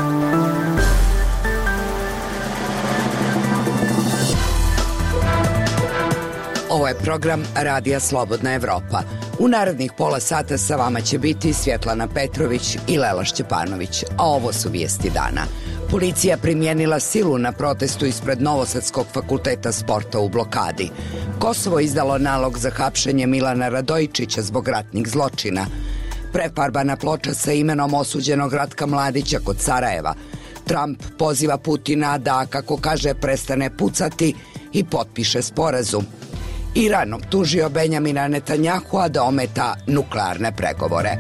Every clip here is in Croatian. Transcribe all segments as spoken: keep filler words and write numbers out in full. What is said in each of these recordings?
Ovo je program Radija Slobodna Evropa. U narednih pola sata sa vama će biti Svjetlana Petrović i Lela Šćepanović, a ovo su vijesti dana. Policija primijenila silu na protestu ispred Novosadskog fakulteta sporta u blokadi. Kosovo izdalo nalog za hapšenje Milana Radojičića zbog ratnih zločina. Prefarbana ploča sa imenom osuđenog Ratka Mladića kod Sarajeva. Trump poziva Putina da, kako kaže, prestane pucati i potpiše sporazum. Iran optužio Benjamina Netanjahua da ometa nuklearne pregovore.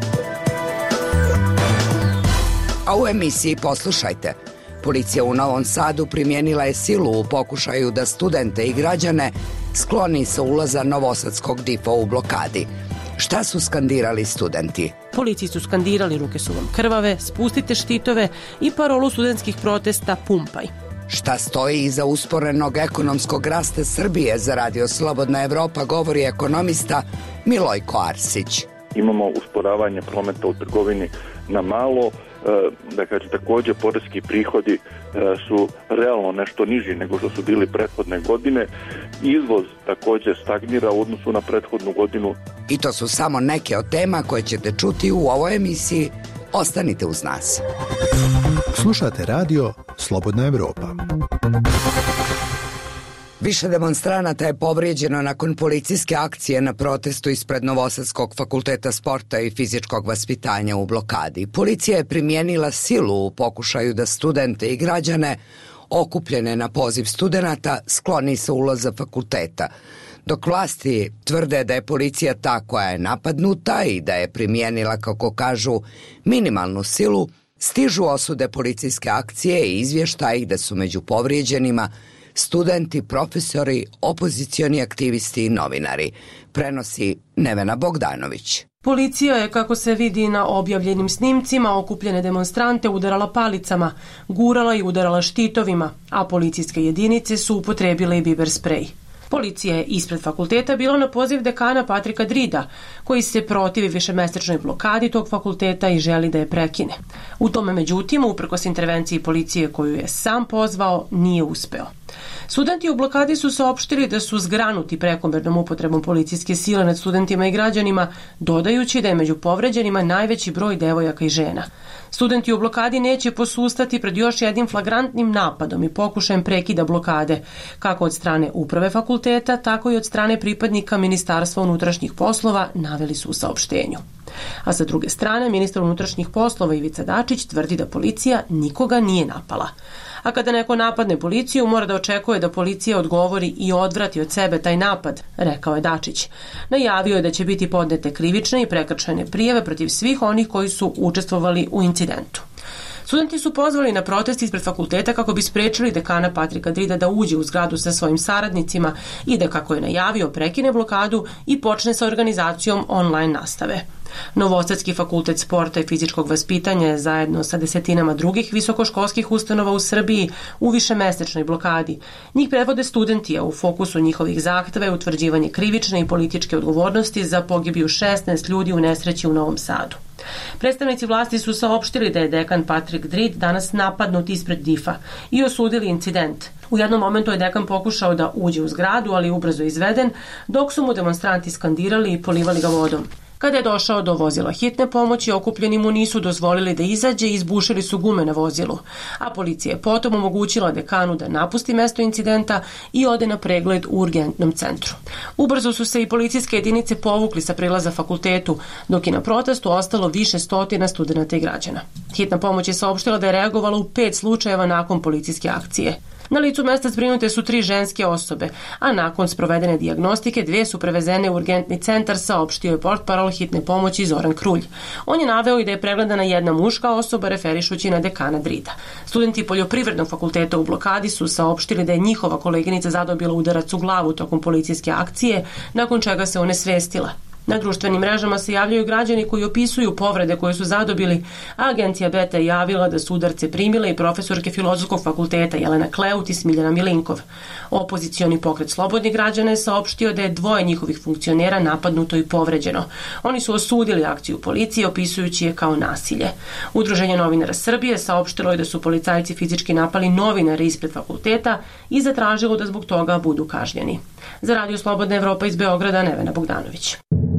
A u emisiji poslušajte. Policija u Novom Sadu primijenila je silu u pokušaju da studente i građane skloni sa ulaza Novosadskog difa u blokadi. Šta su skandirali studenti? Policiji su skandirali ruke su vam krvave, spustite štitove i parolu studentskih protesta pumpaj. Šta stoji iza usporenog ekonomskog rasta Srbije, za Radio Slobodna Evropa govori ekonomista Milojko Arsić. Imamo usporavanje prometa u trgovini na malo, da kaže također poreski prihodi su realno nešto niži nego što su bili prethodne godine. Izvoz također stagnira u odnosu na prethodnu godinu. I to su samo neke od tema koje ćete čuti u ovoj emisiji. Ostanite uz nas. Slušate radio Slobodna Evropa. Više demonstranata je povrijeđeno nakon policijske akcije na protestu ispred Novosadskog fakulteta sporta i fizičkog vaspitanja u blokadi. Policija je primijenila silu u pokušaju da studente i građane okupljene na poziv studenata skloni sa ulaza fakulteta. Dok vlasti tvrde da je policija ta koja je napadnuta i da je primijenila, kako kažu, minimalnu silu, stižu osude policijske akcije i izvještaji da su među povrijeđenima studenti, profesori, opozicioni aktivisti i novinari, prenosi Nevena Bogdanović. Policija je, kako se vidi na objavljenim snimcima, okupljene demonstrante udarala palicama, gurala i udarala štitovima, a policijske jedinice su upotrebile i biber sprej. Policija je ispred fakulteta bila na poziv dekana Patrika Drida, koji se protivi višemesečnoj blokadi tog fakulteta i želi da je prekine. U tome, međutim, uprkos intervenciji policije koju je sam pozvao, nije uspeo. Studenti u blokadi su saopštili da su zgranuti prekomernom upotrebom policijske sile nad studentima i građanima, dodajući da je među povređenima najveći broj devojaka i žena. Studenti u blokadi neće posustati pred još jednim flagrantnim napadom i pokušajem prekida blokade, kako od strane uprave fakulteta, tako i od strane pripadnika Ministarstva unutrašnjih poslova, naveli su u saopštenju. A sa druge strane, ministar unutrašnjih poslova Ivica Dačić tvrdi da policija nikoga nije napala. A kada neko napadne policiju, mora da očekuje da policija odgovori i odvrati od sebe taj napad, rekao je Dačić. Najavio je da će biti podnete krivične i prekršajne prijave protiv svih onih koji su učestvovali u incidentu. Studenti su pozvali na protest ispred fakulteta kako bi sprečili dekana Patrika Drida da uđe u zgradu sa svojim saradnicima i da, kako je najavio, prekine blokadu i počne sa organizacijom online nastave. Novosadski fakultet sporta i fizičkog vaspitanja je zajedno sa desetinama drugih visokoškolskih ustanova u Srbiji u višemesečnoj blokadi. Njih predvode studenti, a u fokusu njihovih zahteva je utvrđivanje krivične i političke odgovornosti za pogibiju šesnaest ljudi u nesreći u Novom Sadu. Predstavnici vlasti su saopštili da je dekan Patrik Drid danas napadnut ispred difa i osudili incident. U jednom momentu je dekan pokušao da uđe u zgradu, ali ubrzo izveden, dok su mu demonstranti skandirali i polivali ga vodom. Kada je došao do vozila hitne pomoći, okupljeni mu nisu dozvolili da izađe i izbušili su gume na vozilu, a policija je potom omogućila dekanu da napusti mesto incidenta i ode na pregled u urgentnom centru. Ubrzo su se i policijske jedinice povukli sa prilaza fakultetu, dok je na protestu ostalo više stotina studenata i građana. Hitna pomoć je saopštila da je reagovala u pet slučajeva nakon policijske akcije. Na licu mesta zbrinute su tri ženske osobe, a nakon sprovedene dijagnostike dvije su prevezene u urgentni centar, saopštio je portparol hitne pomoći Zoran Krulj. On je naveo i da je pregledana jedna muška osoba, referišući na dekana Drida. Studenti Poljoprivrednog fakulteta u blokadi su saopštili da je njihova koleginica zadobila udarac u glavu tokom policijske akcije, nakon čega se onesvestila. Na društvenim mrežama se javljaju građani koji opisuju povrede koje su zadobili, a agencija Beta je javila da su udarce primile i profesorke Filozofskog fakulteta Jelena Kleut i Smiljana Milinkov. Opozicioni pokret Slobodnih građana je saopštio da je dvoje njihovih funkcionera napadnuto i povređeno. Oni su osudili akciju policije opisujući je kao nasilje. Udruženje novinara Srbije saopštilo je da su policajci fizički napali novinare ispred fakulteta i zatražilo da zbog toga budu kažnjeni. Za Radio Slobodna Evropa iz Beograda, Nevena Bogdanović.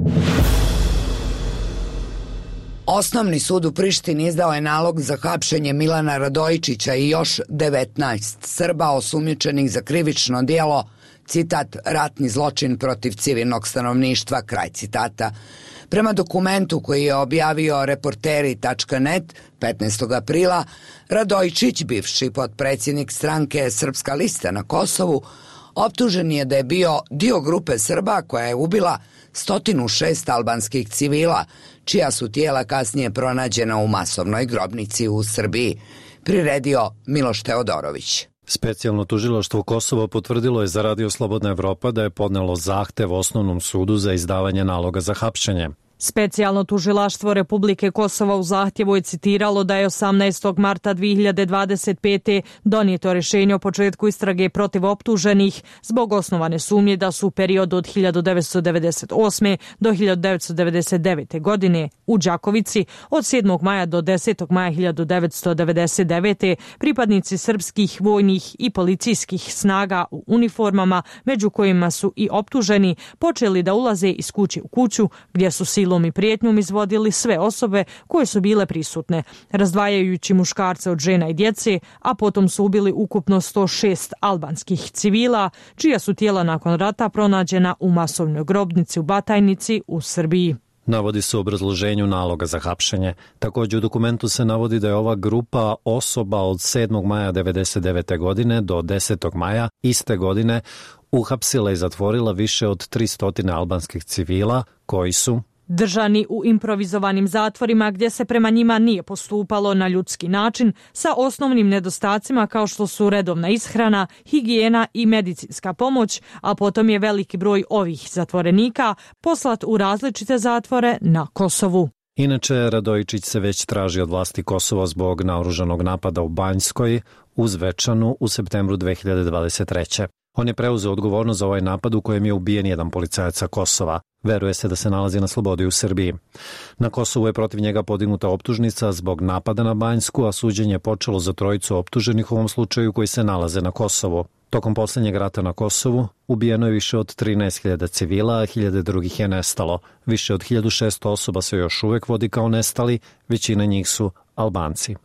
Osnovni sud u Prištini izdao je nalog za hapšenje Milana Radojičića i još devetnaest Srba osumnjičenih za krivično djelo, citat, ratni zločin protiv civilnog stanovništva, kraj citata. Prema dokumentu koji je objavio reporteri tačka net petnaestog aprila, Radojičić, bivši potpredsjednik stranke Srpska lista na Kosovu, optužen je da je bio dio grupe Srba koja je ubila sto šest albanskih civila, čija su tijela kasnije pronađena u masovnoj grobnici u Srbiji, priredio Miloš Teodorović. Specijalno tužilaštvo Kosova potvrdilo je za Radio Slobodna Evropa da je podnelo zahtev Osnovnom sudu za izdavanje naloga za hapšenje. Specijalno tužilaštvo Republike Kosova u zahtjevu je citiralo da je osamnaestog marta dve hiljade dvadeset pete. donijeto rješenje o početku istrage protiv optuženih zbog osnovane sumnje da su u periodu od hiljadu devetsto devedeset osme. do hiljadu devetsto devedeset devete. godine u Đakovici od sedmog maja do desetog maja hiljadu devetsto devedeset devete. pripadnici srpskih vojnih i policijskih snaga u uniformama, među kojima su i optuženi, počeli da ulaze iz kuće u kuću gdje su silom i prijetnjom izvodili sve osobe koje su bile prisutne, razdvajajući muškarce od žena i djece, a potom su ubili ukupno sto šest albanskih civila, čija su tijela nakon rata pronađena u masovnoj grobnici u Batajnici u Srbiji. Navodi se u obrazloženju naloga za hapšenje. Također u dokumentu se navodi da je ova grupa osoba od sedmog maja devedeset devete. godine do desetog maja iste godine uhapsila i zatvorila više od tristo albanskih civila koji su držani u improvizovanim zatvorima gdje se prema njima nije postupalo na ljudski način, sa osnovnim nedostacima kao što su redovna ishrana, higijena i medicinska pomoć, a potom je veliki broj ovih zatvorenika poslat u različite zatvore na Kosovu. Inače, Radojičić se već traži od vlasti Kosova zbog naoružanog napada u Banjskoj u Zvečanu u septembru dve hiljade dvadeset treće. On je preuzeo odgovornost za ovaj napad u kojem je ubijen jedan policajac sa Kosova. Veruje se da se nalazi na slobodi u Srbiji. Na Kosovu je protiv njega podignuta optužnica zbog napada na Banjsku, a suđenje je počelo za trojicu optuženih u ovom slučaju koji se nalaze na Kosovu. Tokom posljednjeg rata na Kosovu ubijeno je više od trinaest hiljada civila, a hiljade drugih je nestalo. Više od hiljadu šesto osoba se još uvek vodi kao nestali, većina njih su Albanci.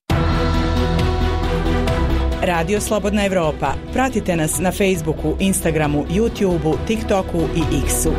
Radio Slobodna Evropa. Pratite nas na Facebooku, Instagramu, YouTubeu, TikToku i X-u.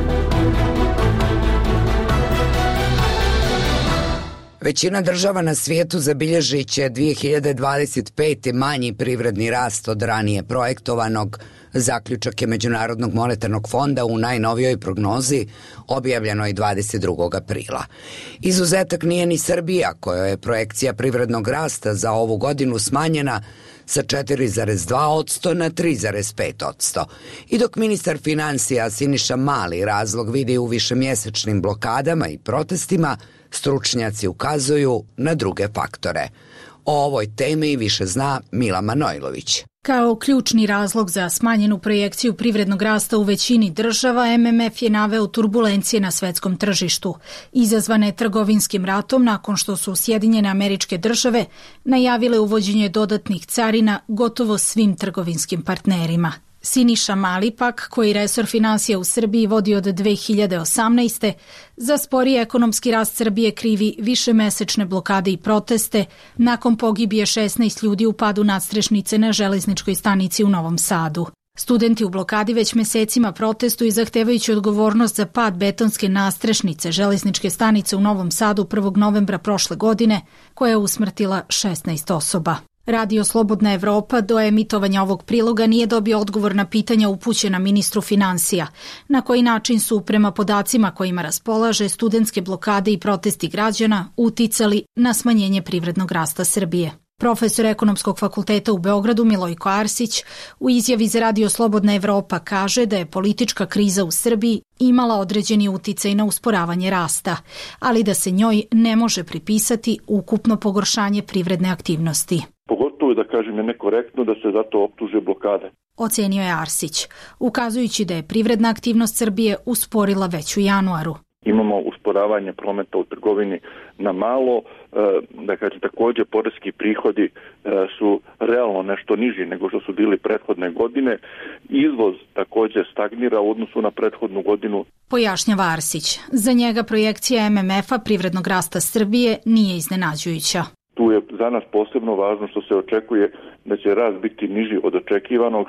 Većina država na svijetu zabilježit će dve hiljade dvadeset pete. manji privredni rast od ranije projektovanog. Zaključak je Međunarodnog monetarnog fonda u najnovijoj prognozi objavljenoj dvadeset drugog aprila. Izuzetak nije ni Srbija, kojoj je projekcija privrednog rasta za ovu godinu smanjena sa četiri zarez dva posto na tri zarez pet posto. I dok ministar financija Siniša Mali razlog vidi u višemjesečnim blokadama i protestima, stručnjaci ukazuju na druge faktore. O ovoj temi više zna Mila Manojlović. Kao ključni razlog za smanjenu projekciju privrednog rasta u većini država, M M F je naveo turbulencije na svetskom tržištu, izazvane trgovinskim ratom nakon što su Sjedinjene Američke Države najavile uvođenje dodatnih carina gotovo svim trgovinskim partnerima. Siniša Mali pak, koji resor finansija u Srbiji vodi od dve hiljade osamnaeste. za sporiji ekonomski rast Srbije krivi višemesečne blokade i proteste nakon pogibije šesnaest ljudi u padu nadstrešnice na železničkoj stanici u Novom Sadu. Studenti u blokadi već mesecima protestuju zahtevajući odgovornost za pad betonske nadstrešnice železničke stanice u Novom Sadu prvog novembra prošle godine, koja je usmrtila šesnaest osoba. Radio Slobodna Evropa do emitovanja ovog priloga nije dobio odgovor na pitanja upućena ministru finansija. Na koji način su, prema podacima kojima raspolaže, studentske blokade i protesti građana uticali na smanjenje privrednog rasta Srbije. Profesor Ekonomskog fakulteta u Beogradu Milojko Arsić u izjavi za Radio Slobodna Evropa kaže da je politička kriza u Srbiji imala određeni uticaj na usporavanje rasta, ali da se njoj ne može pripisati ukupno pogoršanje privredne aktivnosti. Pogotovo da kažem je nekorektno da se zato optuže blokade. Ocenio je Arsić, ukazujući da je privredna aktivnost Srbije usporila već u januaru. Imamo usporavanje prometa u trgovini na malo, da kaže također poreski prihodi su realno nešto niži nego što su bili prethodne godine. Izvoz također stagnira u odnosu na prethodnu godinu. Pojašnjava Arsić, za njega projekcija M M F-a privrednog rasta Srbije nije iznenađujuća. Tu je za nas posebno važno što se očekuje da će rast biti niži od očekivanog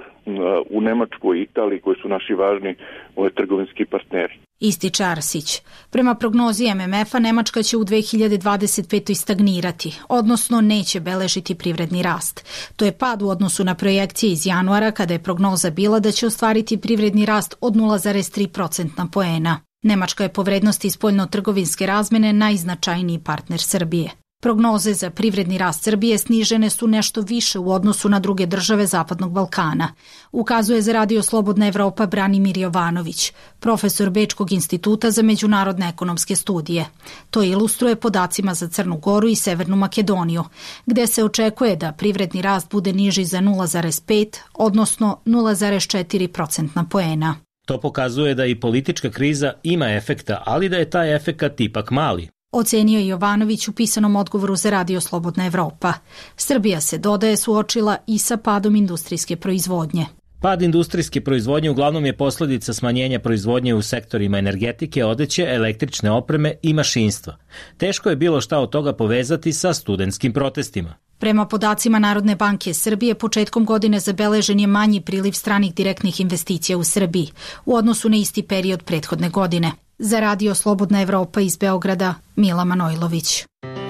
u Nemačkoj i Italiji koji su naši važni ove trgovinski partneri. Ističe Arsić. Prema prognozi M M F-a Nemačka će u dve hiljade dvadeset petoj stagnirati, odnosno neće beležiti privredni rast. To je pad u odnosu na projekcije iz januara kada je prognoza bila da će ostvariti privredni rast od nula zarez tri procentna poena. Nemačka je po vrednosti spoljno-trgovinske razmene najznačajniji partner Srbije. Prognoze za privredni rast Srbije snižene su nešto više u odnosu na druge države Zapadnog Balkana, ukazuje za Radio Slobodna Evropa Branimir Jovanović, profesor Bečkog instituta za međunarodne ekonomske studije. To ilustruje podacima za Crnu Goru i Severnu Makedoniju, gde se očekuje da privredni rast bude niži za nula zarez pet, odnosno nula zarez četiri procentna poena. To pokazuje da i politička kriza ima efekta, ali da je taj efekat ipak mali. Ocenio je Jovanović u pisanom odgovoru za Radio Slobodna Evropa. Srbija se, dodaje, suočila i sa padom industrijske proizvodnje. Pad industrijske proizvodnje uglavnom je posljedica smanjenja proizvodnje u sektorima energetike, odeće, električne opreme i mašinstva. Teško je bilo šta od toga povezati sa studentskim protestima. Prema podacima Narodne banke Srbije, početkom godine zabeležen je manji priliv stranih direktnih investicija u Srbiji u odnosu na isti period prethodne godine. Za Radio Slobodna Evropa iz Beograda, Mila Manojlović.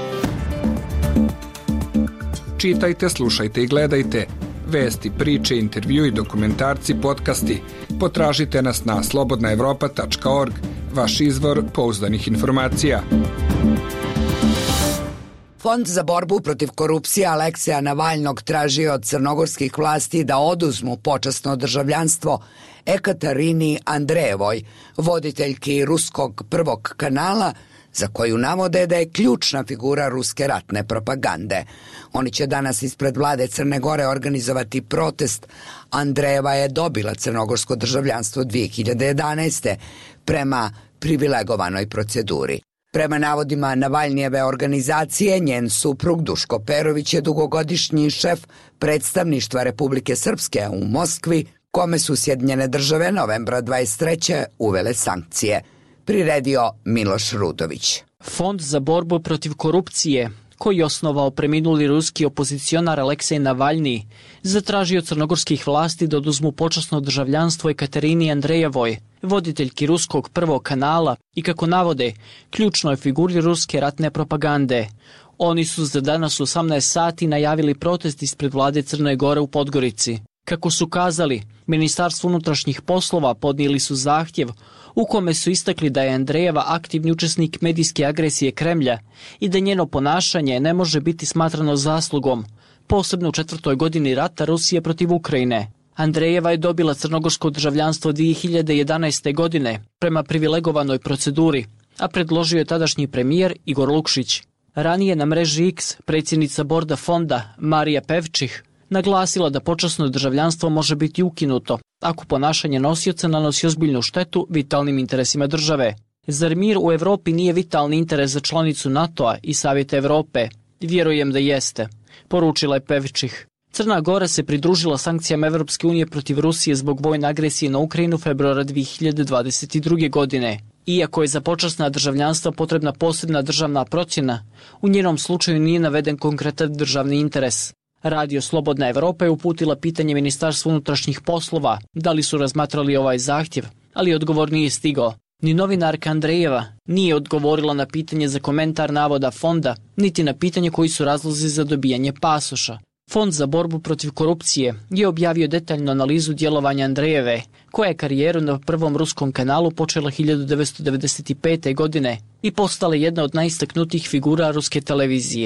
Čitajte, slušajte i gledajte. Vesti, priče, intervju i dokumentarci, podcasti. Potražite nas na slobodna evropa tačka org, vaš izvor pouzdanih informacija. Fond za borbu protiv korupcije Alekseja Navalnog tražio od crnogorskih vlasti da oduzmu počasno državljanstvo Ekatarini Andrejevoj, voditeljki ruskog prvog kanala, za koju navode da je ključna figura ruske ratne propagande. Oni će danas ispred vlade Crne Gore organizovati protest. Andrejeva je dobila crnogorsko državljanstvo dvije hiljade jedanaeste. prema privilegovanoj proceduri. Prema navodima Navalnijeve organizacije, njen suprug Duško Perović je dugogodišnji šef predstavništva Republike Srpske u Moskvi, kome su Sjedinjene države novembra dvadeset treće uvele sankcije. Priredio Miloš Rudović. Fond za borbu protiv korupcije, koji je osnovao preminuli ruski opozicionar Aleksej Navalni, zatražio crnogorskih vlasti da oduzmu počasno državljanstvo Ekaterini Andrejevoj, voditeljki ruskog prvog kanala i, kako navode, ključnoj figuri ruske ratne propagande. Oni su za danas u osamnaest sati najavili protest ispred vlade Crne Gore u Podgorici. Kako su kazali, Ministarstvo unutrašnjih poslova podnijeli su zahtjev u kome su istakli da je Andrejeva aktivni učesnik medijske agresije Kremlja i da njeno ponašanje ne može biti smatrano zaslugom, posebno u četvrtoj godini rata Rusije protiv Ukrajine. Andrejeva je dobila crnogorsko državljanstvo dvije hiljade jedanaeste. godine prema privilegovanoj proceduri, a predložio je tadašnji premijer Igor Lukšić. Ranije na mreži X predsjednica borda fonda Marija Pevčih naglasila da počasno državljanstvo može biti ukinuto ako ponašanje nosioca nanosi ozbiljnu štetu vitalnim interesima države. Zar mir u Evropi nije vitalni interes za članicu NATO-a i Savjeta Evrope? Vjerujem da jeste, poručila je Pevčih. Crna Gora se pridružila sankcijama Evropske unije protiv Rusije zbog vojne agresije na Ukrajinu februara dvije hiljade dvadeset druge. godine. Iako je za počasna državljanstva potrebna posebna državna procjena, u njenom slučaju nije naveden konkretan državni interes. Radio Slobodna Evropa je uputila pitanje Ministarstvu unutrašnjih poslova da li su razmatrali ovaj zahtjev, ali odgovor nije stigao. Ni novinarka Andrejeva nije odgovorila na pitanje za komentar navoda fonda, niti na pitanje koji su razlozi za dobijanje pasoša. Fond za borbu protiv korupcije je objavio detaljnu analizu djelovanja Andrejeve, koja je karijeru na prvom ruskom kanalu počela hiljadu devetsto devedeset pete. godine i postala jedna od najistaknutijih figura ruske televizije.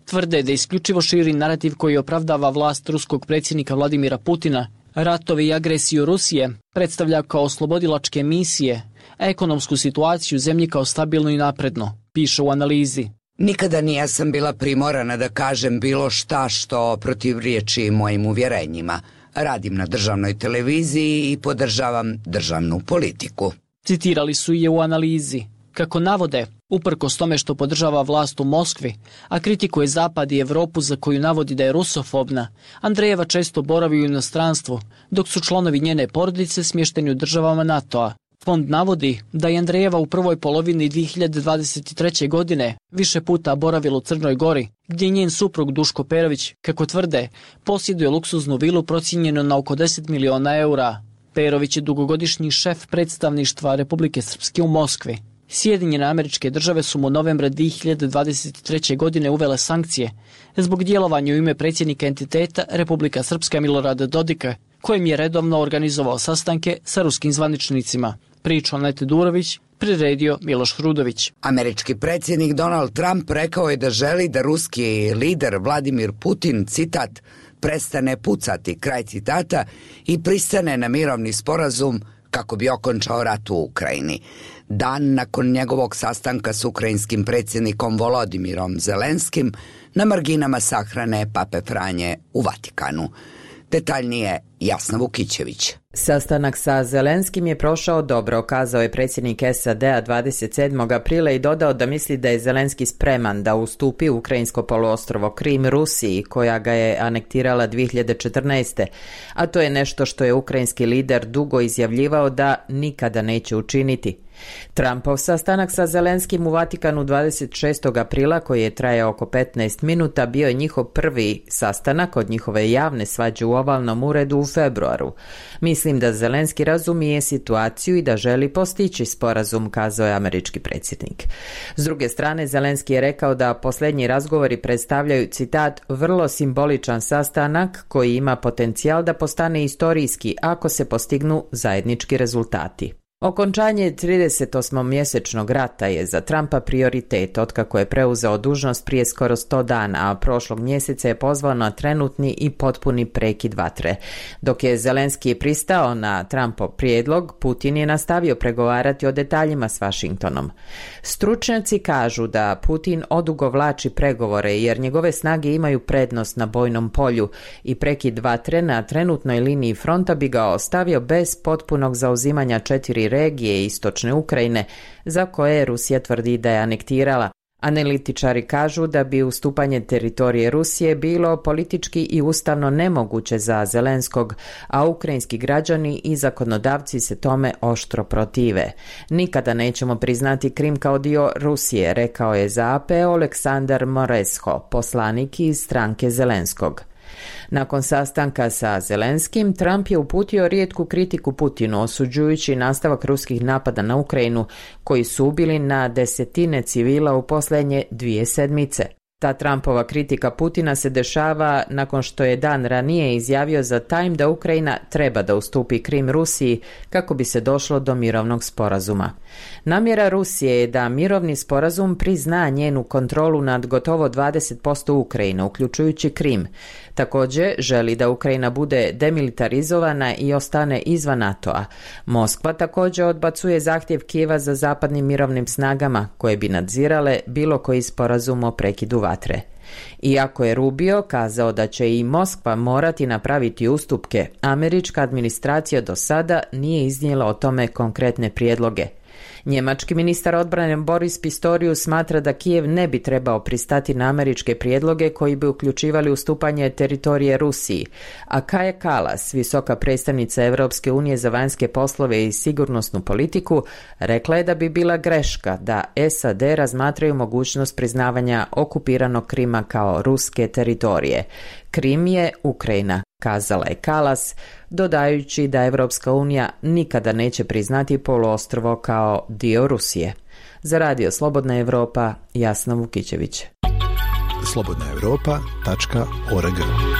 Tvrde da isključivo širi narativ koji opravdava vlast ruskog predsjednika Vladimira Putina. Ratove i agresiju Rusije predstavlja kao oslobodilačke misije, a ekonomsku situaciju zemlji kao stabilno i napredno, piše u analizi. Nikada nisam bila primorana da kažem bilo šta što protivriječi mojim uvjerenjima. Radim na državnoj televiziji i podržavam državnu politiku. Citirali su je u analizi. Kako navode, uprkos tome što podržava vlast u Moskvi, a kritikuje Zapad i Evropu za koju navodi da je rusofobna, Andrejeva često boravi u inostranstvu, dok su članovi njene porodice smješteni u državama NATO-a. Fond navodi da je Andrejeva u prvoj polovini dvije hiljade dvadeset treće. godine više puta boravila u Crnoj Gori, gdje njen suprug Duško Perović, kako tvrde, posjeduje luksuznu vilu procijenjenu na oko deset miliona eura. Perović je dugogodišnji šef predstavništva Republike Srpske u Moskvi. Sjedinjene Američke Države su mu novembra dvije hiljade dvadeset treće. godine uvele sankcije zbog djelovanja u ime predsjednika entiteta Republika Srpska Milorada Dodika, kojim je redovno organizovao sastanke sa ruskim zvaničnicima. Priča Anete Durović, priredio Miloš Hrudović. Američki predsjednik Donald Trump rekao je da želi da ruski lider Vladimir Putin, citat, prestane pucati, kraj citata, i pristane na mirovni sporazum kako bi okončao rat u Ukrajini. Dan nakon njegovog sastanka s ukrajinskim predsjednikom Volodimirom Zelenskim na marginama sahrane Pape Franje u Vatikanu. Detaljnije Jasna Vukićević. Sastanak sa Zelenskim je prošao dobro, kazao je predsjednik S A D-a dvadeset sedmog aprila i dodao da misli da je Zelenski spreman da ustupi ukrajinsko poluostrvo Krim Rusiji, koja ga je anektirala dvije hiljade četrnaeste. A to je nešto što je ukrajinski lider dugo izjavljivao da nikada neće učiniti. Trumpov sastanak sa Zelenskim u Vatikanu dvadeset šestog aprila, koji je trajao oko petnaest minuta, bio je njihov prvi sastanak od njihove javne svađe u ovalnom uredu u februaru. Mislim da Zelenski razumije situaciju i da želi postići sporazum, kazao je američki predsjednik. S druge strane, Zelenski je rekao da posljednji razgovori predstavljaju, citat, vrlo simboličan sastanak koji ima potencijal da postane istorijski ako se postignu zajednički rezultati. Okončanje tridesetosmomjesečnog rata je za Trumpa prioritet otkako je preuzeo dužnost prije skoro sto dana, a prošlog mjeseca je pozvao na trenutni i potpuni prekid vatre. Dok je Zelenski pristao na Trumpov prijedlog, Putin je nastavio pregovarati o detaljima s Washingtonom. Stručnjaci kažu da Putin odugovlači pregovore jer njegove snage imaju prednost na bojnom polju i prekid vatre na trenutnoj liniji fronta bi ga ostavio bez potpunog zauzimanja četiri regije istočne Ukrajine, za koje Rusija tvrdi da je anektirala. Analitičari kažu da bi ustupanje teritorije Rusije bilo politički i ustavno nemoguće za Zelenskog, a ukrajinski građani i zakonodavci se tome oštro protive. Nikada nećemo priznati Krim kao dio Rusije, rekao je za A P Oleksandar Moresho, poslanik iz stranke Zelenskog. Nakon sastanka sa Zelenskim, Trump je uputio rijetku kritiku Putinu, osuđujući nastavak ruskih napada na Ukrajinu, koji su ubili na desetine civila u posljednje dvije sedmice. Ta Trumpova kritika Putina se dešava nakon što je dan ranije izjavio za Time da Ukrajina treba da ustupi Krim Rusiji kako bi se došlo do mirovnog sporazuma. Namjera Rusije je da mirovni sporazum prizna njenu kontrolu nad gotovo dvadeset posto Ukrajine, uključujući Krim. Također želi da Ukrajina bude demilitarizovana i ostane izvan NATO-a. Moskva također odbacuje zahtjev Kijeva za zapadnim mirovnim snagama koje bi nadzirale bilo koji sporazum o prekidu vatre. Iako je Rubio kazao da će i Moskva morati napraviti ustupke, američka administracija do sada nije iznijela o tome konkretne prijedloge. Njemački ministar odbrane Boris Pistorius smatra da Kijev ne bi trebao pristati na američke prijedloge koji bi uključivali ustupanje teritorije Rusiji, a Kaja Kallas, visoka predstavnica Europske unije za vanjske poslove i sigurnosnu politiku, rekla je da bi bila greška da S A D razmatraju mogućnost priznavanja okupiranog Krima kao ruske teritorije. Krim je Ukrajina, kazala je Kallas, dodajući da Evropska unija nikada neće priznati poluostrvo kao dio Rusije. Za Radio Slobodna Evropa, Jasna Vukićević. slobodna europa tačka org.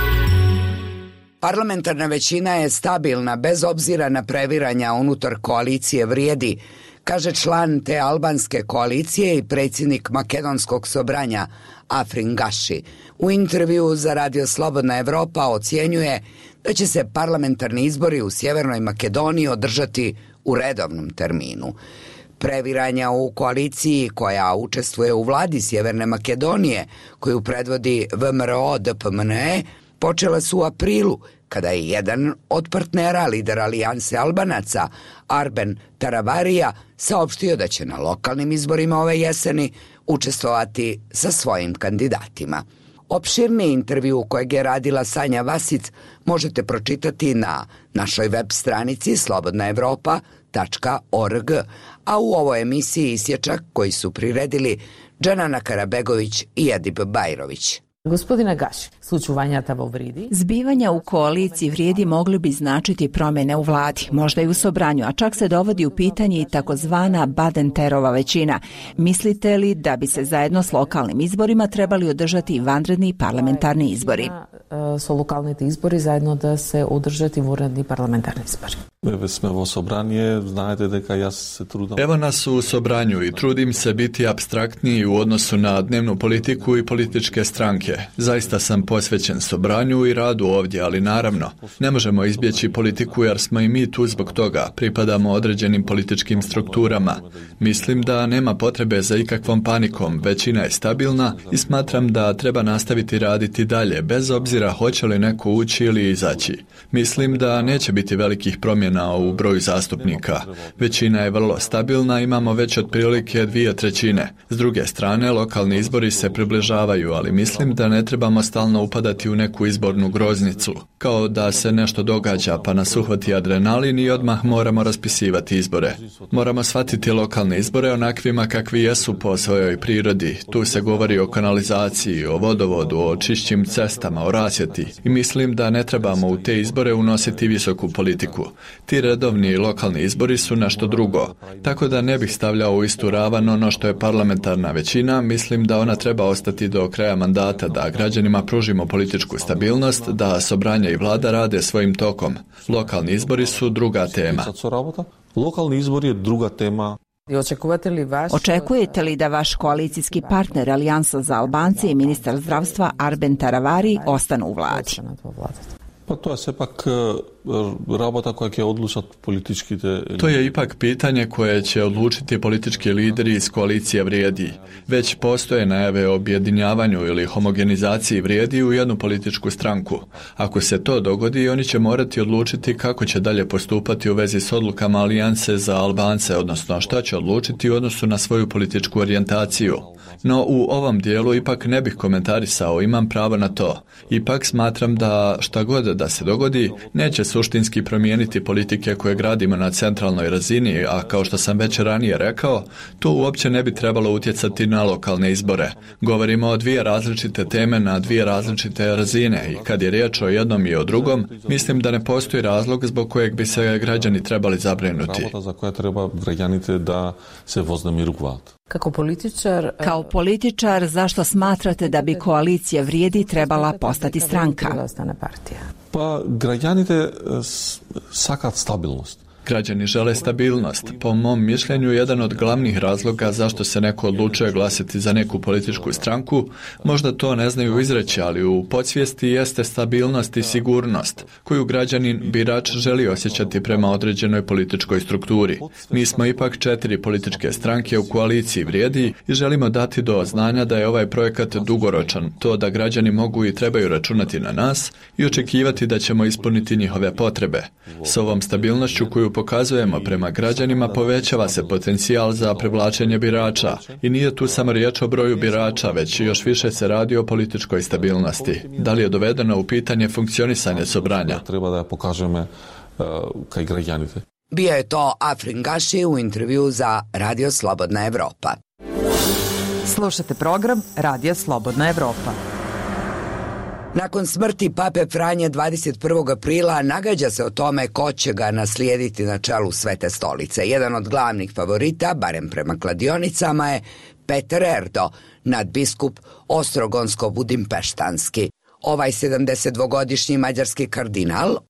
Parlamentarna većina je stabilna bez obzira na previranja unutar koalicije vrijedi, kaže član te albanske koalicije i predsjednik makedonskog sobranja Afrin Gaši. U intervju za Radio Slobodna Evropa ocjenjuje da će se parlamentarni izbori u Sjevernoj Makedoniji održati u redovnom terminu. Previranja u koaliciji koja učestvuje u vladi Sjeverne Makedonije, koju predvodi V M R O D P M N E, počela su u aprilu, kada je jedan od partnera, lider Alijanse Albanaca, Arben Taravarija, saopštio da će na lokalnim izborima ove jeseni učestvovati sa svojim kandidatima. Opširni intervju kojeg je radila Sanja Vasic možete pročitati na našoj web stranici slobodna evropa tačka org, a u ovoj emisiji isječak koji su priredili Džanana Karabegović i Edip Bajrović. Gospodine Gaši, slučuvanjata vo vridi. Zbivanja u koaliciji vrijedi mogli bi značiti promjene u vladi, možda i u Sobranju, a čak se dovodi u pitanje i takozvana Badenterova većina. Mislite li da bi se zajedno s lokalnim izborima trebali održati i vanredni parlamentarni izbori? Su lokalni izbori zajedno da se održati vanredni parlamentarni izbori. Evo nas u Sobranju i trudim se biti apstraktniji u odnosu na dnevnu politiku i političke stranke. Zaista sam posvećen Sobranju i radu ovdje, ali naravno, ne možemo izbjeći politiku jer smo i mi tu zbog toga, pripadamo određenim političkim strukturama. Mislim da nema potrebe za ikakvom panikom, većina je stabilna i smatram da treba nastaviti raditi dalje, bez obzira hoće li neko ući ili izaći. Mislim da neće biti velikih promjena u broju zastupnika. Većina je vrlo stabilna, imamo već otprilike dvije trećine. S druge strane, lokalni izbori se približavaju, ali mislim da ne trebamo stalno upadati u neku izbornu groznicu. Kao da se nešto događa pa nas uhvati adrenalin i odmah moramo raspisivati izbore. Moramo shvatiti lokalne izbore onakvima kakvi jesu po svojoj prirodi. Tu se govori o kanalizaciji, o vodovodu, o čišćim cestama, o rasvjeti. I mislim da ne trebamo u te izbore unositi visoku politiku. Ti redovni lokalni izbori su nešto drugo. Tako da ne bih stavljao u istu ravan ono što je parlamentarna većina. Mislim da ona treba ostati do kraja mandata, da građanima pružimo političku stabilnost, da Sobranje i vlada rade svojim tokom. Lokalni izbori su druga tema. Lokalni izbor je druga tema. Očekujete li da vaš koalicijski partner Alijansa za Albance i ministar zdravstva Arben Taravari ostanu u vladi? Pa to je sepak rabota koja će odlučati politički te... To je ipak pitanje koje će odlučiti politički lideri iz koalicije Vrijedi. Već postoje najave o objedinjavanju ili homogenizaciji Vrijedi u jednu političku stranku. Ako se to dogodi, oni će morati odlučiti kako će dalje postupati u vezi s odlukama Alijanse za Albance, odnosno šta će odlučiti u odnosu na svoju političku orijentaciju. No u ovom dijelu ipak ne bih komentarisao, imam pravo na to. Ipak smatram da šta god da se dogodi, neće suštinski promijeniti politike koje gradimo na centralnoj razini, a kao što sam već ranije rekao, to uopće ne bi trebalo utjecati na lokalne izbore. Govorimo o dvije različite teme na dvije različite razine i kad je riječ o jednom i o drugom, mislim da ne postoji razlog zbog kojeg bi se građani trebali zabrinuti. Za koje treba građanite da se voznemiruvat. Kako političar... Kao političar, zašto smatrate da bi koalicija Vrijedi trebala postati stranka? Pa građanite sakat stabilnost. Građani žele stabilnost. Po mom mišljenju, jedan od glavnih razloga zašto se neko odlučuje glasati za neku političku stranku, možda to ne znaju izreći, ali u podsvijesti jeste stabilnost i sigurnost, koju građanin birač želi osjećati prema određenoj političkoj strukturi. Mi smo ipak četiri političke stranke u koaliciji Vrijedi i želimo dati do znanja da je ovaj projekat dugoročan, to da građani mogu i trebaju računati na nas i očekivati da ćemo ispuniti njihove potrebe. S ovom stabilnošću koju pokazujemo prema građanima povećava se potencijal za privlačenje birača i nije tu samo riječ o broju birača, već još više se radi o političkoj stabilnosti. Da li je dovedeno u pitanje funkcionisanje Sobranja? Treba da pokažeme uh, kaj građanite. Bio je to Afrin Gaši u intervju za Radio Slobodna Evropa. Slušate program Radio Slobodna Evropa. Nakon smrti pape Franje dvadeset prvog aprila nagađa se o tome ko će ga naslijediti na čelu Svete stolice. Jedan od glavnih favorita, barem prema kladionicama, je Peter Erdo, nadbiskup Ostrogonsko-Budimpeštanski. Ovaj sedamdesetdvogodišnji mađarski kardinal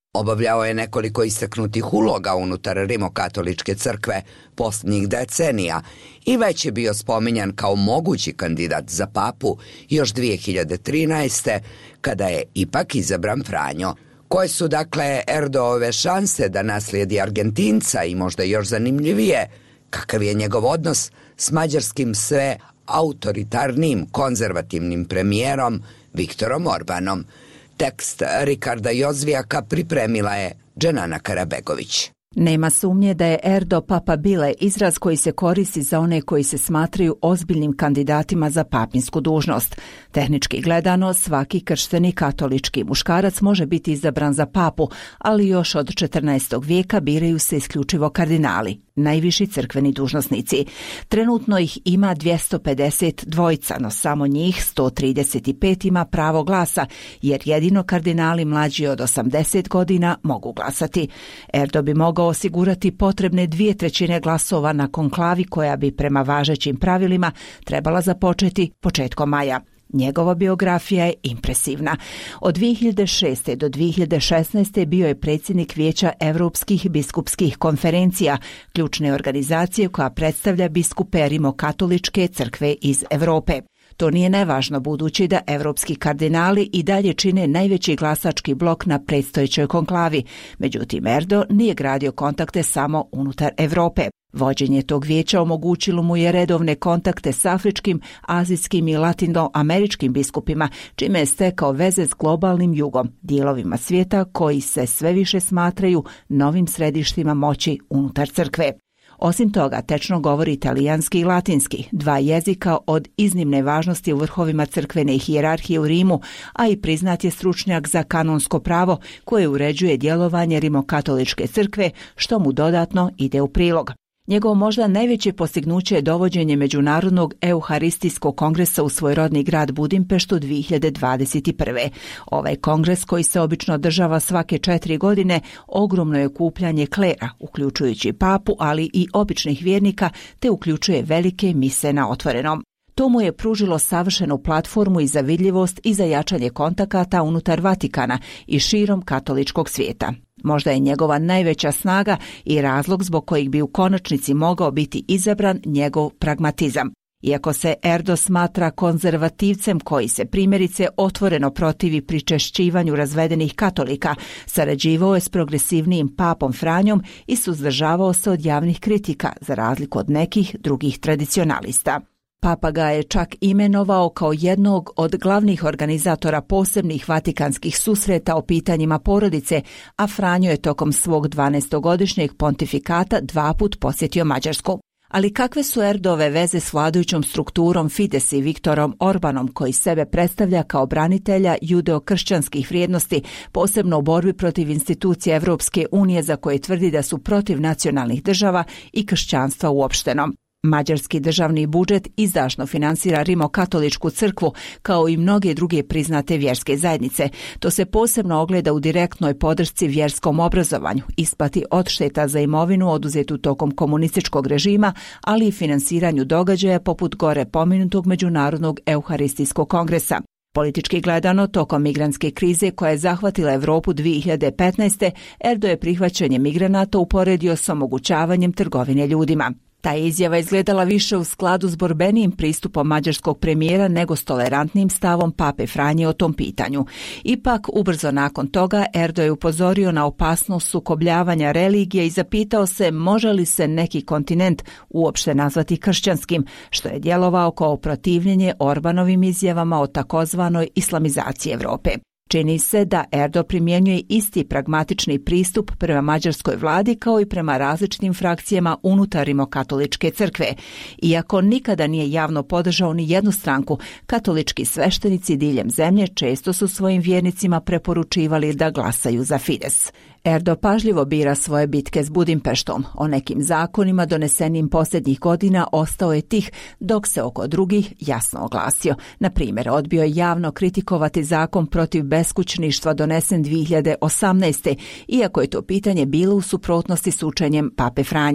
Obavljao je nekoliko istaknutih uloga unutar rimokatoličke crkve posljednjih decenija i već je bio spominjan kao mogući kandidat za papu još dvije hiljade trinaeste. kada je ipak izabran Franjo. Koje su dakle Erdoove šanse da naslijedi Argentinca i možda još zanimljivije, kakav je njegov odnos s mađarskim sve autoritarnim konzervativnim premijerom Viktorom Orbanom. Tekst Rikarda Jozvijaka pripremila je Dženana Karabegović. Nema sumnje da je Erdo papabile izraz koji se koristi za one koji se smatraju ozbiljnim kandidatima za papinsku dužnost. Tehnički gledano, svaki kršteni katolički muškarac može biti izabran za papu, ali još od četrnaestog vijeka biraju se isključivo kardinali, najviši crkveni dužnosnici. Trenutno ih ima dvjesto pedeset dvojica, no samo njih sto trideset pet ima pravo glasa, jer jedino kardinali mlađi od osamdeset godina mogu glasati. Erdo bi mogao osigurati potrebne dvije trećine glasova na konklavi koja bi prema važećim pravilima trebala započeti početkom maja. Njegova biografija je impresivna. Od dvije hiljade šeste. do dvije hiljade šesnaeste. bio je predsjednik Vijeća Europskih biskupskih konferencija, ključne organizacije koja predstavlja biskupe rimokatoličke crkve iz Europe. To nije nevažno budući da evropski kardinali i dalje čine najveći glasački blok na predstojećoj konklavi. Međutim, Erdo nije gradio kontakte samo unutar Europe. Vođenje tog vijeća omogućilo mu je redovne kontakte s afričkim, azijskim i latinoameričkim biskupima, čime je stekao veze s globalnim jugom, dijelovima svijeta koji se sve više smatraju novim središtima moći unutar crkve. Osim toga, tečno govori italijanski i latinski, dva jezika od iznimne važnosti u vrhovima crkvene hijerarhije u Rimu, a i priznat je stručnjak za kanonsko pravo koje uređuje djelovanje rimokatoličke crkve, što mu dodatno ide u prilog. Njegovo možda najveće postignuće je dovođenje Međunarodnog euharistijskog kongresa u svoj rodni grad Budimpeštu dvije hiljade dvadeset prve. Ovaj kongres, koji se obično održava svake četiri godine, ogromno je okupljanje klera, uključujući papu, ali i običnih vjernika, te uključuje velike mise na otvorenom. To mu je pružilo savršenu platformu i za vidljivost i za jačanje kontakata unutar Vatikana i širom katoličkog svijeta. Možda je njegova najveća snaga i razlog zbog kojeg bi u konačnici mogao biti izabran njegov pragmatizam. Iako se Erdo smatra konzervativcem koji se primjerice otvoreno protivi pričešćivanju razvedenih katolika, sarađivao je s progresivnijim papom Franjom i suzdržavao se od javnih kritika, za razliku od nekih drugih tradicionalista. Papa ga je čak imenovao kao jednog od glavnih organizatora posebnih vatikanskih susreta o pitanjima porodice, a Franjo je tokom svog dvanaestogodišnjeg pontifikata dva put posjetio Mađarsku. Ali kakve su Erdove veze s vladajućom strukturom Fides i Viktorom Orbanom, koji sebe predstavlja kao branitelja judeo-kršćanskih vrijednosti, posebno u borbi protiv institucija Evropske unije za koje tvrdi da su protiv nacionalnih država i kršćanstva uopšteno? Mađarski državni budžet izdašno finansira rimokatoličku crkvu kao i mnoge druge priznate vjerske zajednice. To se posebno ogleda u direktnoj podršci vjerskom obrazovanju, isplati odšteta za imovinu oduzetu tokom komunističkog režima, ali i finansiranju događaja poput gore pomenutog Međunarodnog euharistijskog kongresa. Politički gledano, tokom migrantske krize koja je zahvatila Europu dvije hiljade petnaeste. Erdo je prihvaćanje migranata uporedio s omogućavanjem trgovine ljudima. Ta izjava izgledala više u skladu s borbenijim pristupom mađarskog premijera nego s tolerantnim stavom pape Franje o tom pitanju. Ipak, ubrzo nakon toga, Erdo je upozorio na opasnost sukobljavanja religije i zapitao se može li se neki kontinent uopšte nazvati kršćanskim, što je djelovao kao protivljenje Orbanovim izjavama o takozvanoj islamizaciji Europe. Čini se da Erdo primjenjuje isti pragmatični pristup prema mađarskoj vladi kao i prema različitim frakcijama unutar rimokatoličke crkve. Iako nikada nije javno podržao ni jednu stranku, katolički sveštenici diljem zemlje često su svojim vjernicima preporučivali da glasaju za Fides. Erdo pažljivo bira svoje bitke s Budimpeštom. O nekim zakonima donesenim posljednjih godina ostao je tih, dok se oko drugih jasno oglasio. Na primjer, odbio je javno kritikovati zakon protiv beskućništva donesen dvije hiljade osamnaeste. iako je to pitanje bilo u suprotnosti s učenjem pape Franje.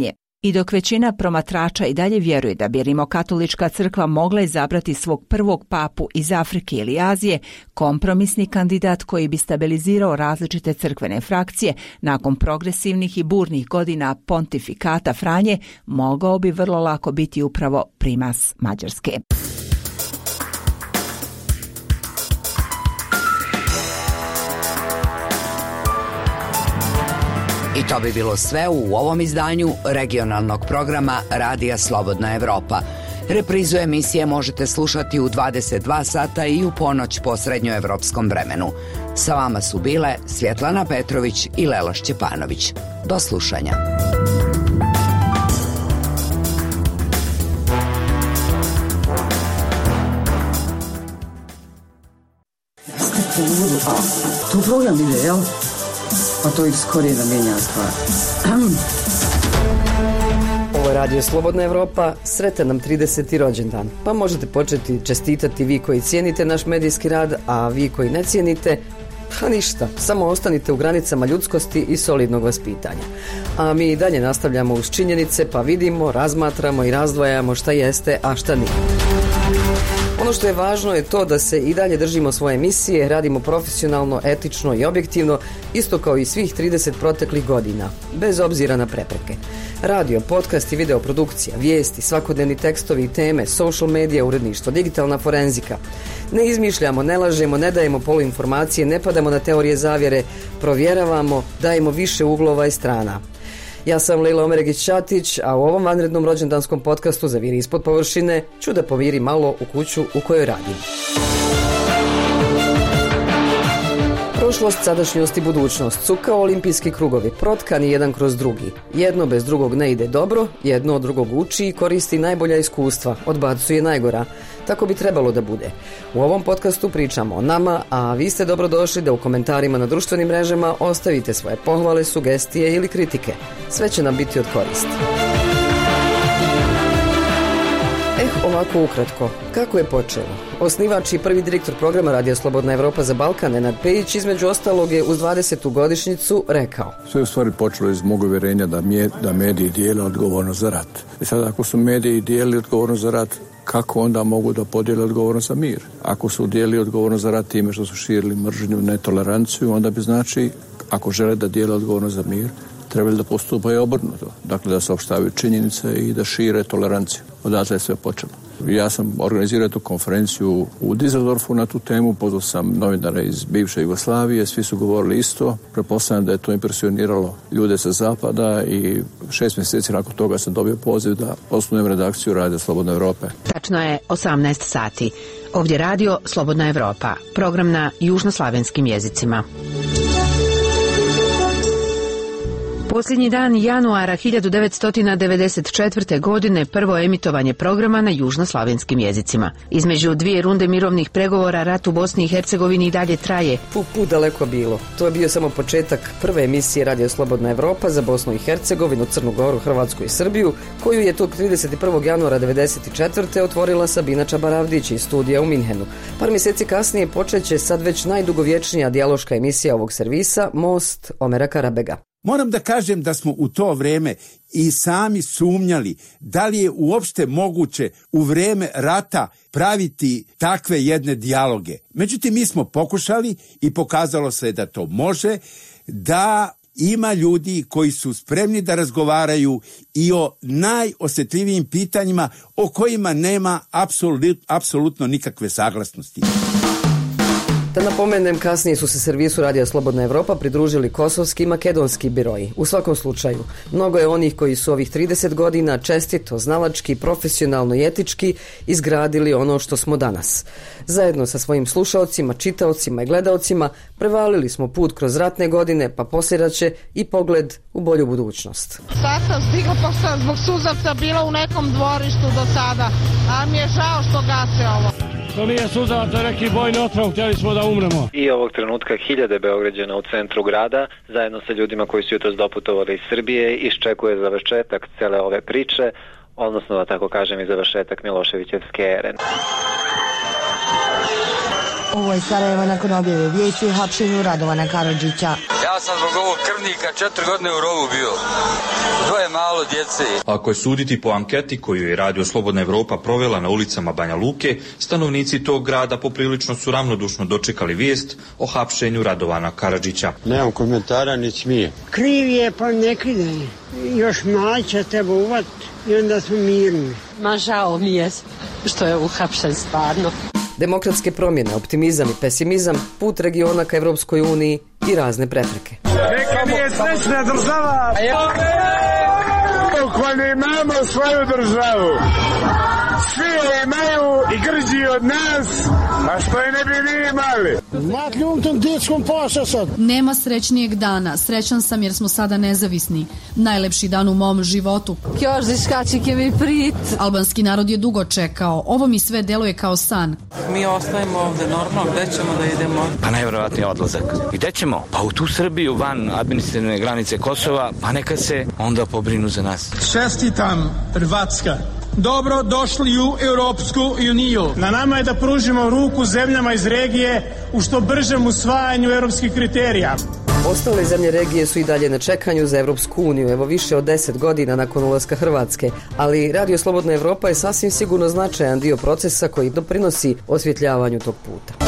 I dok većina promatrača i dalje vjeruje da bi Rimokatolička crkva mogla izabrati svog prvog papu iz Afrike ili Azije, kompromisni kandidat koji bi stabilizirao različite crkvene frakcije nakon progresivnih i burnih godina pontifikata Franje, mogao bi vrlo lako biti upravo primas Mađarske. I to bi bilo sve u ovom izdanju regionalnog programa Radija Slobodna Evropa. Reprizu emisije možete slušati u dvadeset dva sata i u ponoć po srednjoevropskom vremenu. Sa vama su bile Svjetlana Petrović i Lela Šćepanović. Do slušanja. Tu program ide, jel? Pa to ih skorije da mijenja stvar. Ovo je Radio Slobodna Evropa, sretan nam trideseti rođendan. Pa možete početi čestitati vi koji cijenite naš medijski rad, a vi koji ne cijenite, pa ništa, samo ostanite u granicama ljudskosti i solidnog vaspitanja. A mi i dalje nastavljamo uz činjenice, pa vidimo, razmatramo i razdvajamo šta jeste, a šta nije. Ono što je važno je to da se i dalje držimo svoje misije, radimo profesionalno, etično i objektivno, isto kao i svih trideset proteklih godina, bez obzira na prepreke. Radio, podcast i videoprodukcija, vijesti, svakodnevni tekstovi i teme, social medija, uredništvo, digitalna forenzika. Ne izmišljamo, ne lažemo, ne dajemo poluinformacije, ne padamo na teorije zavjere, provjeravamo, dajemo više uglova i strana. Ja sam Lejla Omeregić-Ćatić, a u ovom vanrednom rođendanskom podcastu Zaviri ispod površine ću da poviri malo u kuću u kojoj radim. Prošlost, sadašnjost i budućnost su kao olimpijski krugovi, protkani jedan kroz drugi. Jedno bez drugog ne ide dobro, jedno od drugog uči i koristi najbolja iskustva, odbacuje najgora. Tako bi trebalo da bude. U ovom podcastu pričamo o nama, a vi ste dobrodošli da u komentarima na društvenim mrežama ostavite svoje pohvale, sugestije ili kritike. Sve će nam biti od koristi. Eh, ovako ukratko. Kako je počelo? Osnivač i prvi direktor programa Radija Slobodna Evropa za Balkan, Nenad Pejić, između ostalog je uz dvadesetu godišnjicu rekao: Sve u stvari počelo iz mog uvjerenja da, mje, da mediji dijele odgovornost za rat. I sad ako su mediji dijeli odgovornost za rat, kako onda mogu da podijele odgovornost za mir? Ako su dijeli odgovornost za rat time što su širili mržnju, netoleranciju, onda bi znači, ako žele da dijele odgovornost za mir, trebali da postupaju obrnuto. Dakle, da saopštavaju činjenice i da šire toleranciju. Odatle je sve počelo. Ja sam organizirao tu konferenciju u Düsseldorfu na tu temu, pozvao sam novinare iz bivše Jugoslavije, svi su govorili isto. Pretpostavljam da je to impresioniralo ljude sa zapada i šest mjeseci nakon toga sam dobio poziv da osnujem redakciju Radija Slobodne Evrope. Tačno je osamnaest sati. Ovdje Radio Slobodna Evropa, program na južnoslavenskim jezicima. Posljednji dan januara hiljadu devetsto devedeset četvrte. godine prvo emitovanje programa na južnoslavenskim jezicima. Između dvije runde mirovnih pregovora rat u Bosni i Hercegovini i dalje traje. Put, put daleko bilo. To je bio samo početak prve emisije Radio Slobodna Evropa za Bosnu i Hercegovinu, Crnu Goru, Hrvatsku i Srbiju, koju je tog trideset prvog januara devedeset četvrte. otvorila Sabina Čabaravdić iz studija u Minhenu. Par mjeseci kasnije počeće sad već najdugovječnija dijaloška emisija ovog servisa, Most Omera Karabega. Moram da kažem da smo u to vrijeme i sami sumnjali da li je uopšte moguće u vrijeme rata praviti takve jedne dijaloge. Međutim, mi smo pokušali i pokazalo se da to može, da ima ljudi koji su spremni da razgovaraju i o najosjetljivijim pitanjima o kojima nema apsolut, apsolutno nikakve saglasnosti. Da napomenem, kasnije su se servisu Radija Slobodna Evropa pridružili kosovski i makedonski biroji. U svakom slučaju, mnogo je onih koji su ovih trideset godina čestito, znalački, profesionalno i etički izgradili ono što smo danas. Zajedno sa svojim slušaocima, čitaocima i gledaocima prevalili smo put kroz ratne godine, pa posljedaće i pogled u bolju budućnost. Sad sam stigla, pošto sam zbog suzavca bila u nekom dvorištu do sada, a mi je žao što gase ovo. To nije suzavac, to je neki bojni otrov, htjeli smo da umremo. I ovog trenutka hiljade Beograđana u centru grada, zajedno sa ljudima koji su jutros doputovali iz Srbije, iščekuje završetak cele ove priče, odnosno da tako kažem i završetak Miloševićevske ere. Ovo je Sarajevo nakon objave vijesti o hapšenju Radovana Karadžića. Ja Ja sam zbog ovog krvnika četiri godine u rovu bio. Dvoje malo djece. Ako je suditi po anketi koju je Radio Slobodna Evropa provela na ulicama Banja Luke, stanovnici tog grada poprilično su ravnodušno dočekali vijest o hapšenju Radovana Karadžića. Nemam komentara ni smije. Kriv je pa nekide. Još mlađa treba uvat i onda smo mirni. Ma žao mi je što je uhapšen stvarno. Demokratske promjene, optimizam i pesimizam, put regiona ka Evropskoj uniji i razne prepreke. Neka mi je srećna država! Koji imamo svoju državu. Svi je imaju i grđi od nas, a što je ne bi ni imali. Makli u tom dječkom paša sad. Nema srećnijeg dana. Srećan sam jer smo sada nezavisni. Najlepši dan u mom životu. Kjoždiškačike mi prit. Albanski narod je dugo čekao. Ovo mi sve deluje kao san. Mi ostajemo ovde normalno. Gde ćemo da idemo? Pa najvjerovatniji odlazak. I gde ćemo? Pa u tu Srbiju, van administrativne granice Kosova, pa neka se onda pobrinu za nas. Čestitam, Hrvatska. Dobro došli u Europsku uniju. Na nama je da pružimo ruku zemljama iz regije u što bržem usvajanju europskih kriterija. Ostale zemlje regije su i dalje na čekanju za Evropsku uniju, evo više od deset godina nakon ulaska Hrvatske, ali Radio Slobodna Evropa je sasvim sigurno značajan dio procesa koji doprinosi osvjetljavanju tog puta.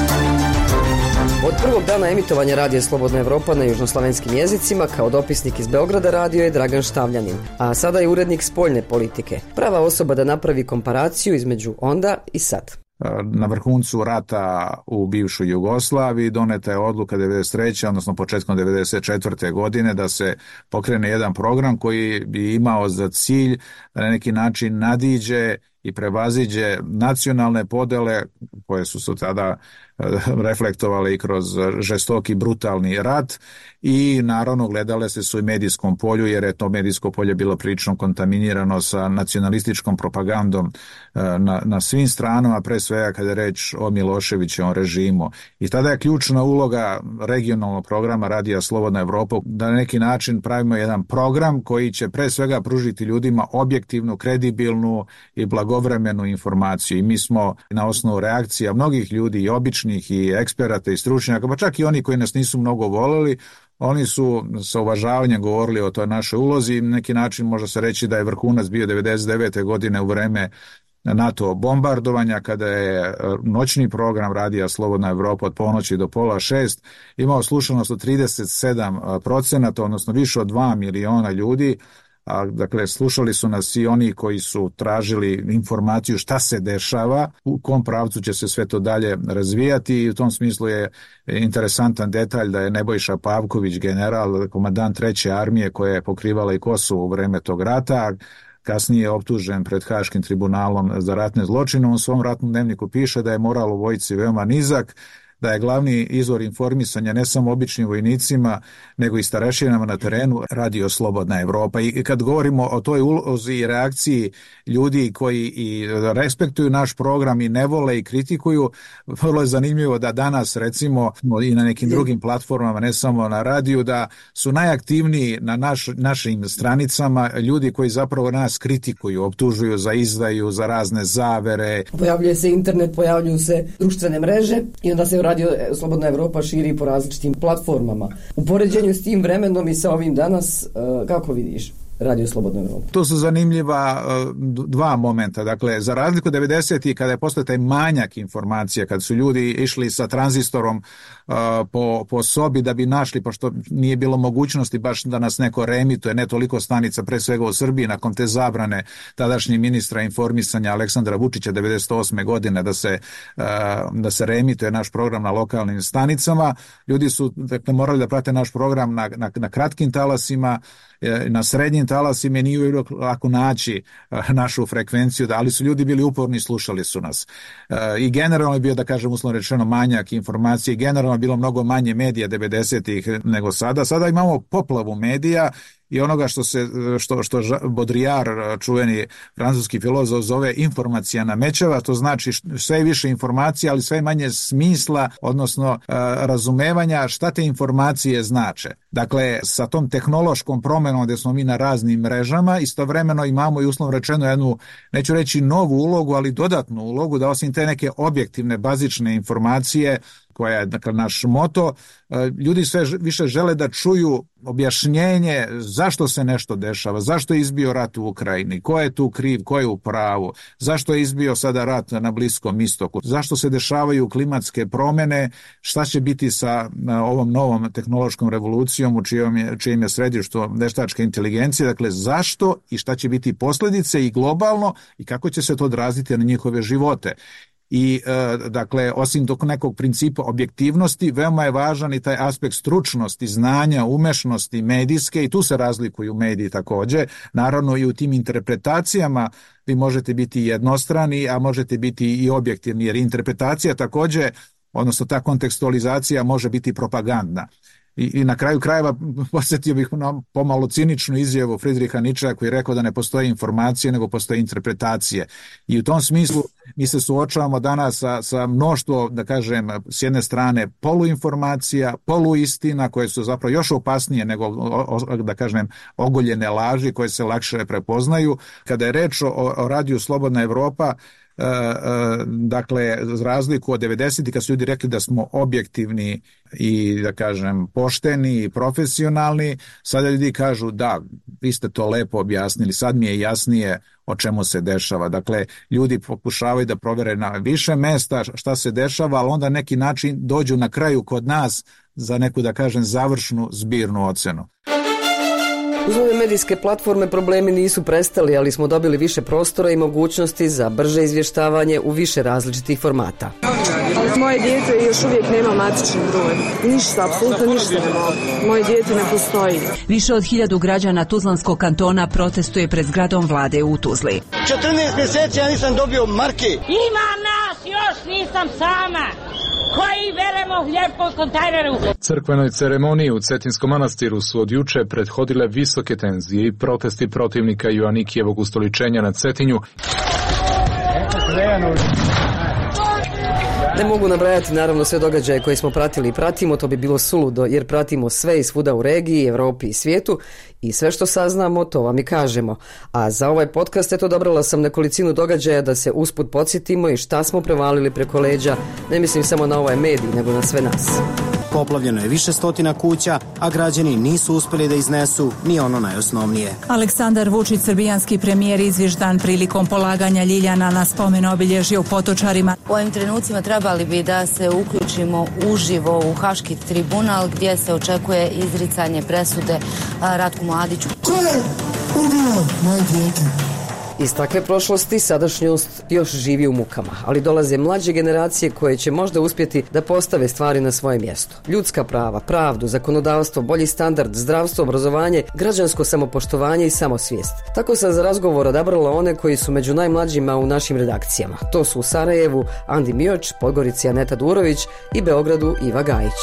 Od prvog dana emitovanja Radija Slobodna Evropa na južnoslavenskim jezicima kao dopisnik iz Beograda radio je Dragan Štavljanin, a sada je urednik spoljne politike. Prava osoba da napravi komparaciju između onda i sad. Na vrhuncu rata u bivšoj Jugoslaviji doneta je odluka devedeset treće odnosno početkom devedeset četvrte godine da se pokrene jedan program koji bi imao za cilj da na neki način nadiđe i prevaziđe nacionalne podele koje su se tada reflektovale i kroz žestoki brutalni rat i naravno gledale se su i medijskom polju jer je to medijsko polje bilo prilično kontaminirano sa nacionalističkom propagandom na, na svim stranama, pre svega kada je reč o Miloševićevom režimu. I tada je ključna uloga regionalnog programa Radija Slobodna Evropa da na neki način pravimo jedan program koji će pre svega pružiti ljudima objektivnu, kredibilnu i blagovremenu informaciju. I mi smo na osnovu reakcija mnogih ljudi i običnih i eksperata i stručnjaka, pa čak i oni koji nas nisu mnogo voleli, oni su sa uvažavanjem govorili o toj našoj ulozi i na neki način može se reći da je vrhunac bio devedeset devete godine u vreme NATO bombardovanja kada je noćni program Radija Slobodna Evropa od ponoći do pola šest imao slušanost od trideset sedam procenata, odnosno više od dva miliona ljudi. A, dakle, slušali su nas i oni koji su tražili informaciju šta se dešava, u kom pravcu će se sve to dalje razvijati i u tom smislu je interesantan detalj da je Nebojša Pavković, general, komandant treće armije koja je pokrivala i Kosovo u vreme tog rata, kasnije je optužen pred Haškim tribunalom za ratne zločine. On u svom ratnom dnevniku piše da je moral u vojsci veoma nizak, da je glavni izvor informisanja ne samo običnim vojnicima, nego i starešinama na terenu Radio Slobodna Evropa. I kad govorimo o toj ulozi i reakciji ljudi koji i respektuju naš program i ne vole i kritikuju, vrlo je zanimljivo da danas recimo i na nekim drugim platformama, ne samo na radiju, da su najaktivniji na naš, našim stranicama ljudi koji zapravo nas kritikuju, optužuju za izdaju, za razne zavere. Pojavljuje se internet, pojavljuju se društvene mreže i onda se Radio Slobodna Evropa širi po različitim platformama. U poređenju s tim vremenom i sa ovim danas, kako vidiš Radio Slobodna Evropa? To su zanimljiva dva momenta. Dakle, za razliku devedesetih kada je postao taj manjak informacija, kad su ljudi išli sa tranzistorom uh, po, po sobi da bi našli, pošto nije bilo mogućnosti baš da nas neko reemituje, ne toliko stanica, pre svega u Srbiji, nakon te zabrane tadašnjeg ministra informisanja Aleksandra Vučića devedeset osme godine da se, uh, da se reemituje naš program na lokalnim stanicama. Ljudi su dakle, morali da prate naš program na, na, na kratkim talasima, na srednjim talasima, nije bilo lako naći našu frekvenciju, ali su ljudi bili uporni i slušali su nas. I generalno je bio, da kažem uslovno rečeno, manjak informacije, generalno je bilo mnogo manje medija devedesetih nego sada. Sada imamo poplavu medija i onoga što se što što Baudrillard, čuveni francuski filozof, zove informacija namećava, to znači sve više informacija, ali sve manje smisla, odnosno razumevanja šta te informacije znače. Dakle, sa tom tehnološkom promenom gdje smo mi na raznim mrežama, istovremeno imamo i uslovno rečeno jednu, neću reći novu ulogu, ali dodatnu ulogu da osim te neke objektivne, bazične informacije koja je dakle, naš moto. Ljudi sve više žele da čuju objašnjenje zašto se nešto dešava, zašto je izbio rat u Ukrajini, ko je tu kriv, ko je u pravu, zašto je izbio sada rat na Bliskom istoku, zašto se dešavaju klimatske promjene, šta će biti sa ovom novom tehnološkom revolucijom u čijem je, čijem je središtu veštačka inteligencija, dakle zašto i šta će biti posljedice i globalno i kako će se to odraziti na njihove živote. I e, dakle, osim tog nekog principa objektivnosti, veoma je važan i taj aspekt stručnosti, znanja, umešnosti, medijske, i tu se razlikuju mediji također. Naravno i u tim interpretacijama vi možete biti jednostrani, a možete biti i objektivni, jer interpretacija također, odnosno ta kontekstualizacija može biti propagandna. I, I na kraju krajeva posjetio bih na pomalo ciničnu izjavu Friedricha Nietzschea koji je rekao da ne postoje informacije nego postoje interpretacije. I u tom smislu mi se suočavamo danas sa, sa mnoštvo, da kažem, s jedne strane poluinformacija, poluistina koje su zapravo još opasnije nego, da kažem, ogoljene laži koje se lakše prepoznaju. Kada je reč o, o radiju Slobodna Evropa, Uh, uh, dakle, za razliku od devedesetih kad su ljudi rekli da smo objektivni i, da kažem, pošteni i profesionalni, sada ljudi kažu da, vi ste to lepo objasnili, sad mi je jasnije o čemu se dešava. Dakle, ljudi pokušavaju da provere na više mesta šta se dešava, ali onda neki način dođu na kraju kod nas za neku, da kažem, završnu zbirnu ocenu. Uz ove medijske platforme problemi nisu prestali, ali smo dobili više prostora i mogućnosti za brže izvještavanje u više različitih formata. Moje dijete još uvijek nema matični broj. Ništa, apsolutno ništa ne mogu. Moje dijete ne postoji. Više od hiljadu građana Tuzlanskog kantona protestuje pred zgradom vlade u Tuzli. četrnaest mjeseci ja nisam dobio marke. Ima nas, još nisam sama. Koji veremo hljeb po kontejneru. Crkvenoj ceremoniji u Cetinskom manastiru su od juče prethodile visoke tenzije i protesti protivnika Joanikijevog ustoličenja na Cetinju. Ne mogu nabrajati naravno sve događaje koje smo pratili i pratimo, to bi bilo suludo jer pratimo sve i svuda u regiji, Evropi i svijetu i sve što saznamo to vam i kažemo. A za ovaj podcast eto dobrala sam nekolicinu događaja da se usput podsjetimo i šta smo prevalili preko leđa, ne mislim samo na ovaj medij nego na sve nas. Poplavljeno je više stotina kuća, a građani nisu uspjeli da iznesu ni ono najosnovnije. Aleksandar Vučić, srbijanski premijer, izvješdan prilikom polaganja ljiljana na spomen obilježje u Potočarima. U ovim trenucima trebali bi da se uključimo uživo u Haški tribunal gdje se očekuje izricanje presude Ratku Mladiću. Ko je ubio moje dijete? Iz takve prošlosti sadašnjost još živi u mukama, ali dolaze mlađe generacije koje će možda uspjeti da postave stvari na svoje mjesto. Ljudska prava, pravdu, zakonodavstvo, bolji standard, zdravstvo, obrazovanje, građansko samopoštovanje i samosvijest. Tako sam za razgovor odabrala one koji su među najmlađima u našim redakcijama. To su u Sarajevu Andi Mioč, Podgorici Aneta Durović i Beogradu Iva Gajić.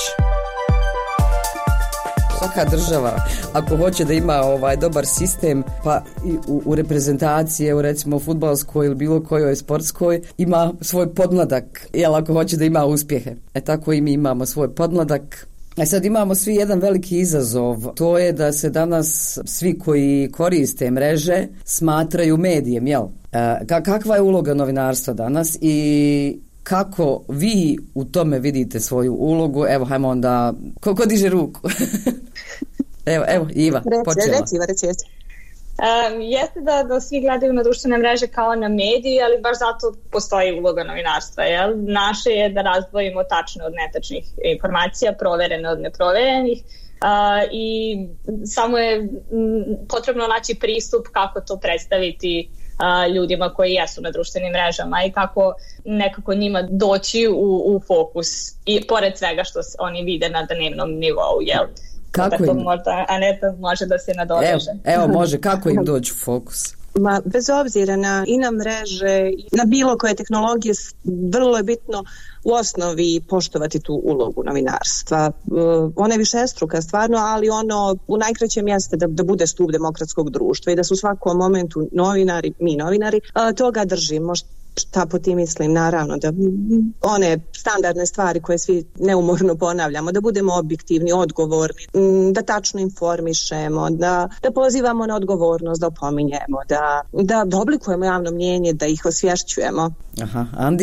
Svaka država, ako hoće da ima ovaj dobar sistem, pa i u, u reprezentacije, u recimo fudbalskoj ili bilo kojoj sportskoj, ima svoj podmladak, jel ako hoće da ima uspjehe. E tako i mi imamo svoj podmladak. E sad imamo svi jedan veliki izazov, to je da se danas svi koji koriste mreže smatraju medijem, jel? E, kakva je uloga novinarstva danas i kako vi u tome vidite svoju ulogu? Evo, hajmo onda, ko, ko diže ruku? evo, evo, Iva, počela. Reci, Iva, reci, reci. Um, jeste da, da svi gledaju na društvene mreže kao na mediji, ali baš zato postoji uloga novinarstva. Jel? Naše je da razdvojimo tačne od netačnih informacija, proverene od neproverenih. Uh, i samo je m, potrebno naći pristup kako to predstaviti uh, ljudima koji jesu na društvenim mrežama i kako nekako njima doći u, u fokus i pored svega što oni vide na dnevnom nivou, jel? Kako im? Možda Aneta može da se nadoveže. Evo, evo može, kako im doći u fokus? Ma, bez obzira na i na mreže, na bilo koje tehnologije, vrlo je bitno u osnovi poštovati tu ulogu novinarstva. Uh, ona je višestruka stvarno, ali ono u najkraćem jeste da, da bude stup demokratskog društva i da su u svakom momentu novinari, mi novinari, uh, toga držimo. Šta po tim mislim? Naravno da one standardne stvari koje svi neumorno ponavljamo, da budemo objektivni, odgovorni, da tačno informišemo, da, da pozivamo na odgovornost, da opominjemo, da, da, da oblikujemo javno mnijenje, da ih osvješćujemo. Aha, Andi?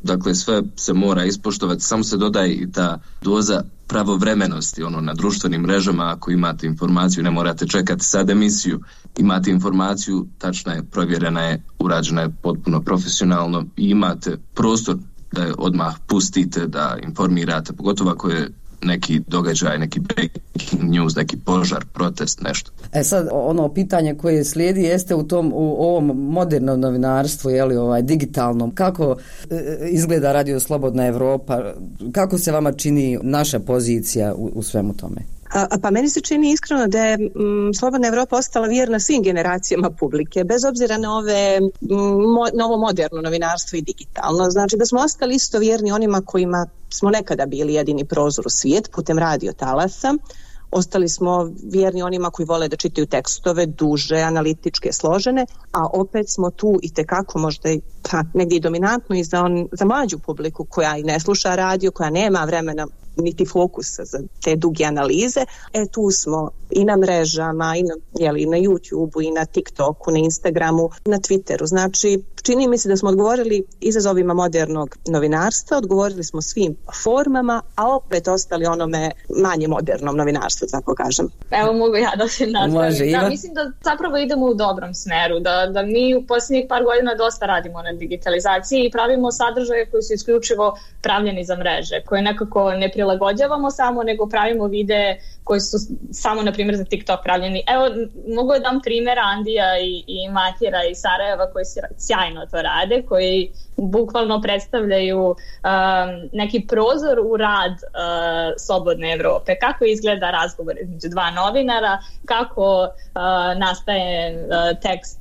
dakle sve se mora ispoštovati, samo se dodaje i ta doza pravovremenosti, ono na društvenim mrežama, ako imate informaciju, ne morate čekati sad emisiju, imate informaciju, tačna je, provjerena je, urađena je potpuno profesionalno i imate prostor da je odmah pustite, da informirate, pogotovo ako je neki događaj, neki breaking news, neki požar, protest, nešto. E sad, ono pitanje koje slijedi jeste u tom, u ovom modernom novinarstvu, je li ovaj digitalnom, kako e, izgleda Radio Slobodna Evropa, kako se vama čini naša pozicija u, u svemu tome? A, pa meni se čini iskreno da je m, Slobodna Evropa ostala vjerna svim generacijama publike, bez obzira na ove m, mo, novo moderno novinarstvo i digitalno. Znači da smo ostali isto vjerni onima kojima smo nekada bili jedini prozor u svijet putem radio talasa. Ostali smo vjerni onima koji vole da čitaju tekstove duže, analitičke, složene, a opet smo tu i tekako možda i pa, negdje i dominantno i za, on, za mlađu publiku koja i ne sluša radio, koja nema vremena niti fokusa za te duge analize. E tu smo i na mrežama, i na, jeli, na YouTubeu, i na TikToku, na Instagramu, na Twitteru. Znači, čini mi se da smo odgovorili izazovima modernog novinarstva, odgovorili smo svim formama, a opet ostali onome manje modernom novinarstvu, tako kažem. Evo mogu ja da se nastavim. Da, mislim da zapravo idemo u dobrom smeru, da, da mi u posljednjih par godina dosta radimo na digitalizaciji i pravimo sadržaje koji su isključivo pravljeni za mreže, koje nekako ne prilagođavamo samo, nego pravimo videe koji su samo, na primjer, za TikTok pravljeni. Evo, mogu da dam primjer Andija i, i Matjera iz Sarajeva koji sjajno to rade, koji bukvalno predstavljaju um, neki prozor u rad uh, Slobodne Evrope. Kako izgleda razgovor između dva novinara, kako uh, nastaje uh, tekst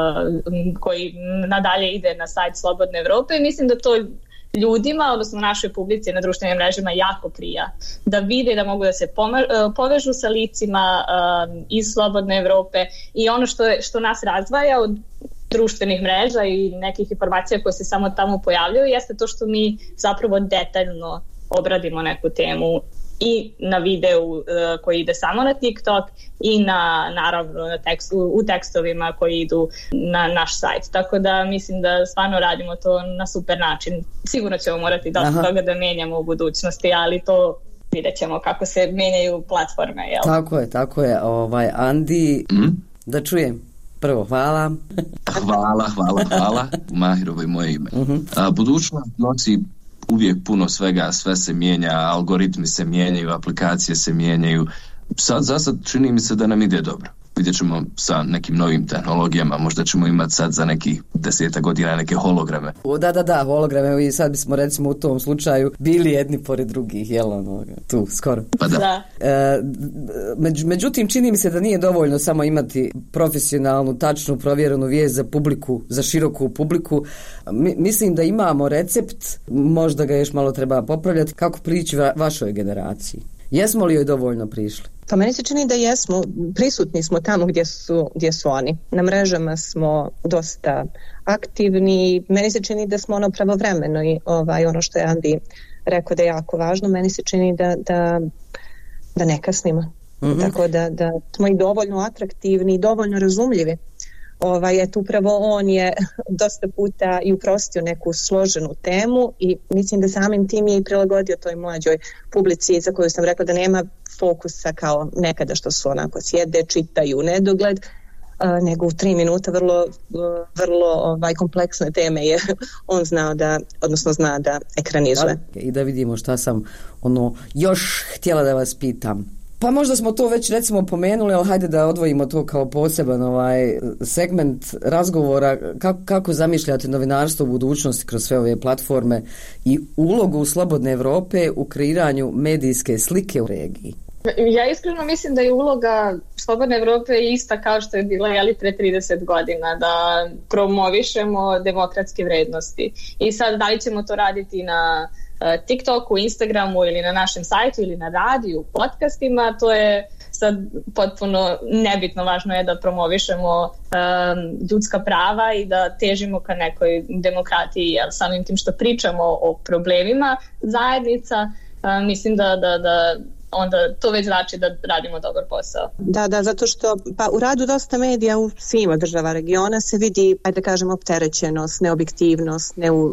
uh, koji nadalje ide na sajt Slobodne Evrope i mislim da to ljudima, odnosno našoj publici na društvenim mrežama jako prija. Da vide da mogu da se poma- povežu sa licima uh, iz Slobodne Evrope i ono što, je, što nas razdvaja od društvenih mreža i nekih informacija koje se samo tamo pojavljaju jeste to što mi zapravo detaljno obradimo neku temu i na videu uh, koji ide samo na TikTok i na, naravno na tekst, u, u tekstovima koji idu na naš sajt. Tako da mislim da stvarno radimo to na super način. Sigurno ćemo morati dosta toga da menjamo u budućnosti, ali to vidjet ćemo kako se menjaju platforme. Jel? Tako je, tako je. Ovaj, Andi, mm? da čujem. Prvo, hvala. Hvala, hvala, hvala. Mahirovo je moje ime. Uh-huh. A, budućnost nosi uvijek puno svega, sve se mijenja, algoritmi se mijenjaju, aplikacije se mijenjaju. Sad, za sad čini mi se da nam ide dobro. Vidjet ćemo sa nekim novim tehnologijama, možda ćemo imati sad za nekih deseta godina neke holograme. O, da, da, da, holograme, i sad bismo recimo u tom slučaju bili jedni pored drugih, jel ono, tu, skoro. Pa da. da. E, među, međutim, čini mi se da nije dovoljno samo imati profesionalnu, tačnu, provjerenu vijest za publiku, za široku publiku. Mi, mislim da imamo recept, možda ga još malo treba popravljati, kako prići va, vašoj generaciji. Jesmo li joj dovoljno prišli? Pa meni se čini da jesmo, prisutni smo tamo gdje su, gdje su oni. Na mrežama smo dosta aktivni, meni se čini da smo ono pravovremeno i ovaj, ono što je Andi rekao da je jako važno, meni se čini da, da, da ne kasnimo. Mm-hmm. Tako da, da smo i dovoljno atraktivni i dovoljno razumljivi. Ovaj, eto, upravo on je dosta puta i uprostio neku složenu temu i mislim da samim tim je i prilagodio toj mlađoj publici za koju sam rekla da nema fokusa kao nekada što su onako sjede, čitaju nedogled, uh, nego u tri minuta vrlo, vrlo ovaj, kompleksne teme je on znao da, odnosno zna da ekranizuje. I da vidimo šta sam ono još htjela da vas pitam. Pa možda smo to već recimo pomenuli, ali hajde da odvojimo to kao poseban ovaj segment razgovora. Kako, kako zamišljate novinarstvo u budućnosti kroz sve ove platforme i ulogu Slobodne Evrope u kreiranju medijske slike u regiji? Ja iskreno mislim da je uloga Slobodne Evrope ista kao što je bila jeli, pre trideset godina, da promovišemo demokratske vrednosti. I sad da li ćemo to raditi na TikToku, Instagramu ili na našem sajtu ili na radiju, podcastima, to je sad potpuno nebitno. Važno je da promovišemo um, ljudska prava i da težimo ka nekoj demokratiji, jer samim tim što pričamo o problemima zajednica, uh, mislim da, da, da onda to već znači da radimo dobar posao. Da, da, zato što pa u radu dosta medija u svima država regiona se vidi, ajde kažem, opterećenost, neobjektivnost,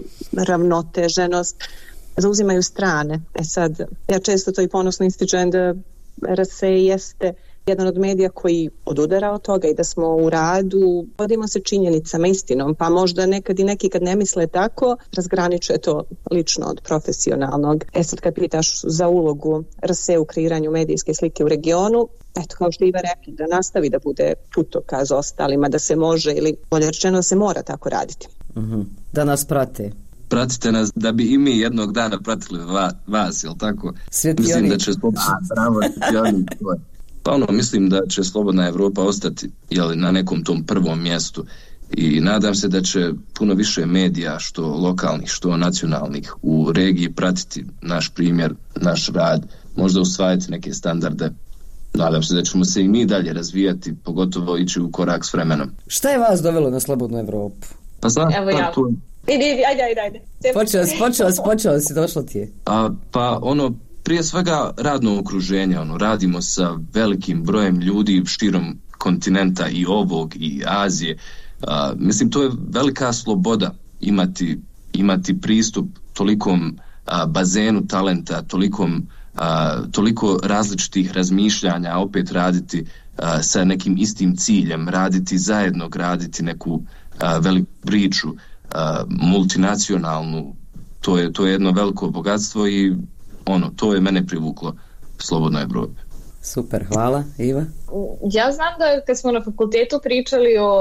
neuravnoteženost, zauzimaju strane. E sad, ja često to i ponosno ističem da R S E jeste jedan od medija koji odudara od toga i da smo u radu, vodimo se činjenicama, istinom, pa možda nekad i neki kad ne misle tako, razgraničuje to lično od profesionalnog. E sad kad pitaš za ulogu R S E u kreiranju medijske slike u regionu, eto kao što Iva rekli, da nastavi da bude putokaz ostalima, da se može ili bolje rečeno da se mora tako raditi. Uh-huh. Da nas prate. Pratite nas da bi i mi jednog dana pratili va, vas, jel tako? Svetioni. Mislim da će slobodna, bravo, svetioni, pa ono, mislim da će Slobodna Evropa ostati, jel, na nekom tom prvom mjestu i nadam se da će puno više medija, što lokalnih, što nacionalnih, u regiji pratiti naš primjer, naš rad, možda usvajati neke standarde. Nadam se da ćemo se i mi dalje razvijati, pogotovo ići u korak s vremenom. Šta je vas dovelo na Slobodnu Evropu? Pa znam, Evo ja. Tu... Idi, idi, ajde, ajde, ajde. Počeo si, počeo si, počeo si, došlo ti je. A, pa ono, prije svega radno okruženje, ono, radimo sa velikim brojem ljudi širom kontinenta i ovog i Azije. A, mislim, to je velika sloboda imati, imati pristup tolikom a, bazenu talenta, tolikom, a, toliko različitih razmišljanja, a opet raditi a, sa nekim istim ciljem, raditi zajedno, graditi neku a, veliku priču, a, multinacionalnu. To je, to je jedno veliko bogatstvo i ono, to je mene privuklo Slobodnoj Evropi. Super, hvala. Iva? Ja znam da kad smo na fakultetu pričali o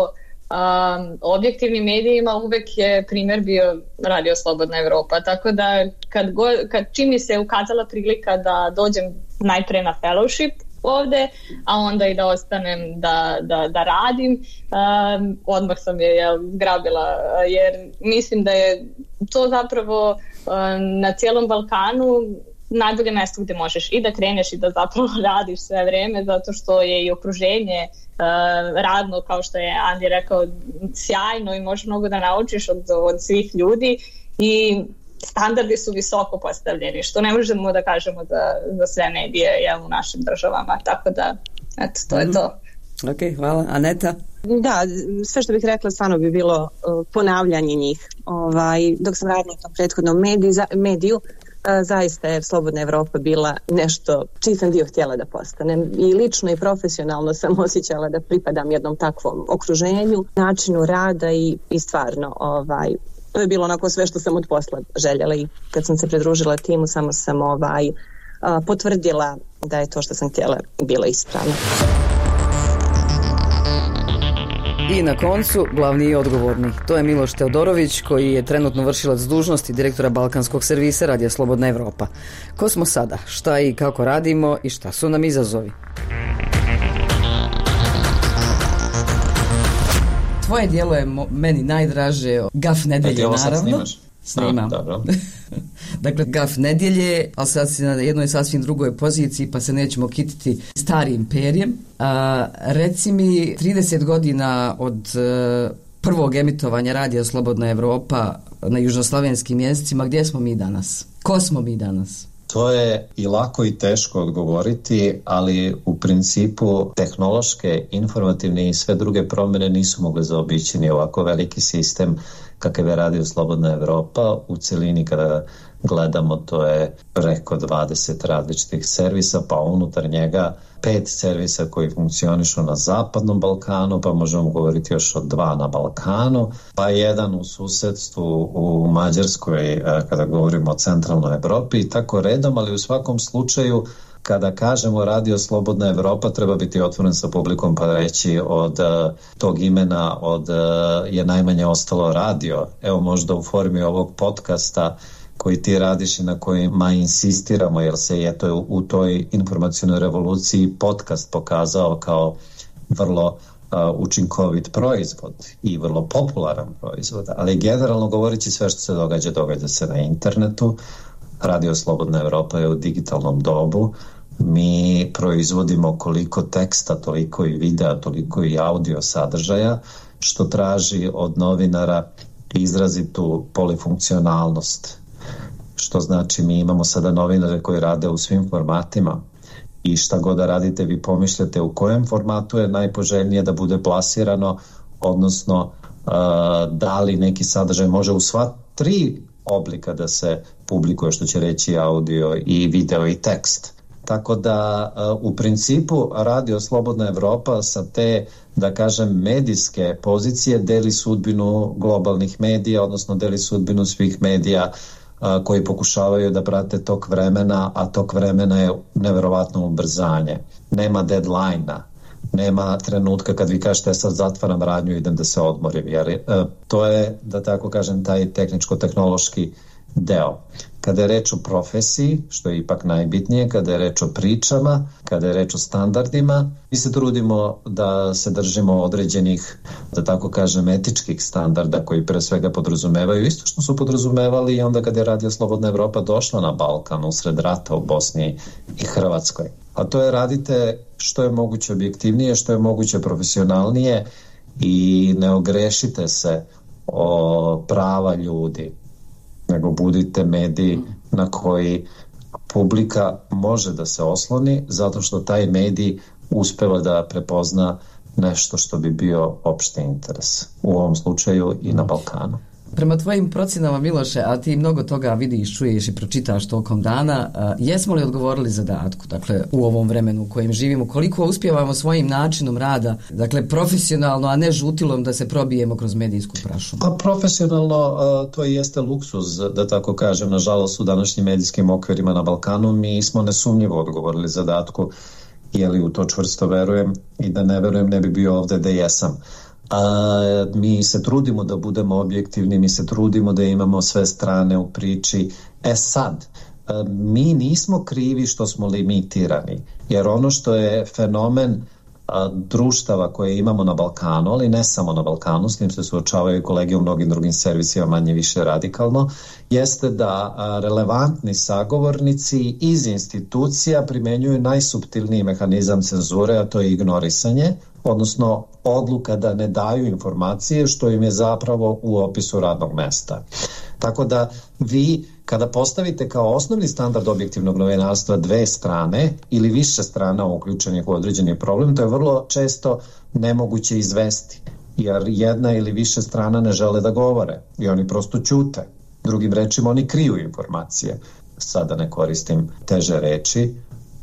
um, objektivnim medijima, uvek je primjer bio Radio Slobodna Evropa, tako da kad, go, kad čim mi se ukazala prilika da dođem najpre na fellowship ovde, a onda i da ostanem da, da, da radim, um, odmah sam je jel, grabila, jer mislim da je to zapravo um, na cijelom Balkanu najbolje mjesto gdje možeš i da kreneš i da zapravo radiš sve vrijeme, zato što je i okruženje uh, radno, kao što je Andi rekao, sjajno i možeš mnogo da naučiš od, od svih ljudi i standardi su visoko postavljeni, što ne možemo da kažemo za, za sve medije jel, u našim državama, tako da eto, to je to. Ok, hvala. Aneta? Da, sve što bih rekla stvarno bi bilo uh, ponavljanje njih. Ovaj, dok sam radila u tom prethodnom mediju, za, mediju zaista je Slobodna Evropa bila nešto čiji sam dio htjela da postanem i lično i profesionalno sam osjećala da pripadam jednom takvom okruženju, načinu rada i, i stvarno ovaj, to je bilo onako sve što sam od posla željela i kad sam se pridružila timu samo sam ovaj, potvrdila da je to što sam htjela bilo ispravno. I na koncu, glavni i odgovorni. To je Miloš Teodorović, koji je trenutno vršilac dužnosti direktora Balkanskog servisa Radija Slobodna Evropa. Ko smo sada? Šta i kako radimo i šta su nam izazovi? Tvoje dijelo je mo- meni najdraže, Gaf nedelje, naravno. Snimam. Dobro. Dakle, Gaf nedjelje, ali sad si na jednoj sasvim drugoj poziciji, pa se nećemo kititi starim perjem. A, reci mi, trideset godina od uh, prvog emitovanja Radija Slobodna Evropa na južnoslavenskim jezicima, gdje smo mi danas? Ko smo mi danas? To je i lako i teško odgovoriti, ali u principu tehnološke, informativne i sve druge promjene nisu mogle zaobići ni ovako veliki sistem kakav je Radio Slobodna Evropa. U celini kada gledamo, to je preko dvadeset različitih servisa, pa unutar njega pet servisa koji funkcionišu na Zapadnom Balkanu, pa možemo govoriti još o dva na Balkanu, pa jedan u susedstvu u Mađarskoj kada govorimo o centralnoj Evropi i tako redom, ali u svakom slučaju kada kažemo Radio Slobodna Evropa treba biti otvoren sa publikom pa reći od uh, tog imena od uh, je najmanje ostalo radio. Evo možda u formi ovog podcasta koji ti radiš i na kojima insistiramo, jer se je to u toj informacionoj revoluciji podcast pokazao kao vrlo uh, učinkovit proizvod i vrlo popularan proizvod, ali generalno govoreći sve što se događa, događa se na internetu. Radio Slobodna Evropa je u digitalnom dobu. Mi proizvodimo koliko teksta, toliko i videa, toliko i audio sadržaja, što traži od novinara izrazitu polifunkcionalnost. Što znači mi imamo sada novinare koji rade u svim formatima. i šta god da radite vi pomišljate u kojem formatu je najpoželjnije da bude plasirano, odnosno da li neki sadržaj može u sva tri oblika da se publikuje, što će reći audio i video i tekst. Tako da u principu Radio Slobodna Evropa sa te, da kažem, medijske pozicije deli sudbinu globalnih medija, odnosno deli sudbinu svih medija koji pokušavaju da prate tok vremena, a tok vremena je neverovatno ubrzanje. Nema deadline-a, nema trenutka kad vi kažete sad zatvaram radnju, idem da se odmorim, jer to je, da tako kažem, taj tehničko-tehnološki deo. Kada je reč o profesiji, što je ipak najbitnije, kada je reč o pričama, kada je reč o standardima, mi se trudimo da se držimo određenih, da tako kažem, etičkih standarda koji pre svega podrazumevaju isto što su podrazumevali i onda kada je Radio Slobodna Evropa došla na Balkan usred rata u Bosni i Hrvatskoj. A to je radite što je moguće objektivnije, što je moguće profesionalnije i ne ogrešite se o prava ljudi, nego budite mediji na koji publika može da se osloni zato što taj medij uspeva da prepozna nešto što bi bio opšti interes. U ovom slučaju i na Balkanu. Prema tvojim procenama, Miloše, a ti mnogo toga vidiš, čuješ i pročitaš tokom dana, jesmo li odgovorili zadatku, dakle, u ovom vremenu u kojem živimo, koliko uspijevamo svojim načinom rada, dakle, profesionalno, a ne žutilom da se probijemo kroz medijsku prašumu? Pa profesionalno to i jeste luksuz, da tako kažem, nažalost u današnjim medijskim okvirima na Balkanu mi smo nesumnjivo odgovorili zadatku, jeli u to čvrsto verujem i da ne verujem ne bi bio ovde da jesam. A, mi se trudimo da budemo objektivni, mi se trudimo da imamo sve strane u priči. E sad, a, mi nismo krivi što smo limitirani, jer ono što je fenomen a, društava koje imamo na Balkanu, ali ne samo na Balkanu, s tim se suočavaju kolege u mnogim drugim servisima manje više radikalno, jeste da a, relevantni sagovornici iz institucija primenjuju najsuptilniji mehanizam cenzure, a to je ignorisanje, odnosno odluka da ne daju informacije što im je zapravo u opisu radnog mesta. Tako da vi kada postavite kao osnovni standard objektivnog novinarstva dve strane ili više strana uključenih u određeni problem, to je vrlo često nemoguće izvesti, jer jedna ili više strana ne žele da govore i oni prosto ćute. Drugim rečima, oni kriju informacije. Sada ne koristim teže reči,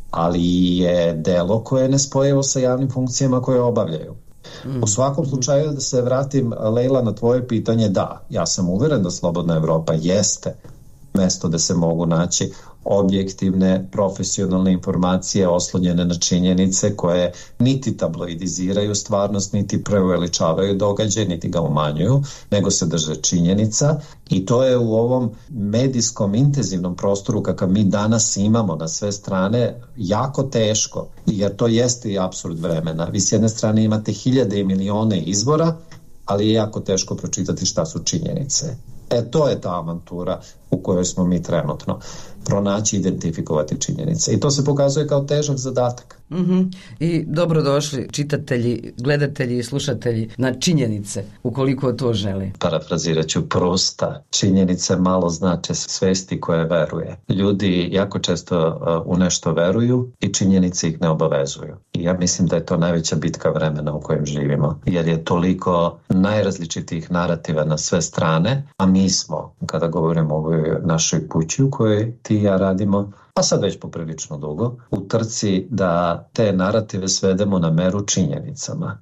ali je delo koje je nespojivo sa javnim funkcijama koje obavljaju. U svakom slučaju, da se vratim, Lejla, na tvoje pitanje, da, ja sam uveren da Slobodna Evropa jeste mesto da se mogu naći objektivne, profesionalne informacije oslonjene na činjenice koje niti tabloidiziraju stvarnost, niti preuveličavaju događaj, niti ga umanjuju, nego se drže činjenica i to je u ovom medijskom intenzivnom prostoru kakav mi danas imamo na sve strane jako teško, jer to jeste i apsurd vremena. Vi s jedne strane imate hiljade i milione izvora, ali je jako teško pročitati šta su činjenice. E, to je ta avantura u kojoj smo mi trenutno. Pronaći, identifikovati činjenice. I to se pokazuje kao težak zadatak. Mm-hmm. I dobrodošli čitatelji, gledatelji i slušatelji na činjenice, ukoliko to želi. Parafrazirat ću Prusta. Činjenice malo znače svesti koje veruje. Ljudi jako često u nešto veruju i činjenice ih ne obavezuju. I ja mislim da je to najveća bitka vremena u kojem živimo. Jer je toliko najrazličitijih narativa na sve strane, a mi smo, kada govorimo o ovoj našoj kući u kojoj ti i ja radimo, a sad već poprilično dugo, u trci da te narative svedemo na meru činjenicama.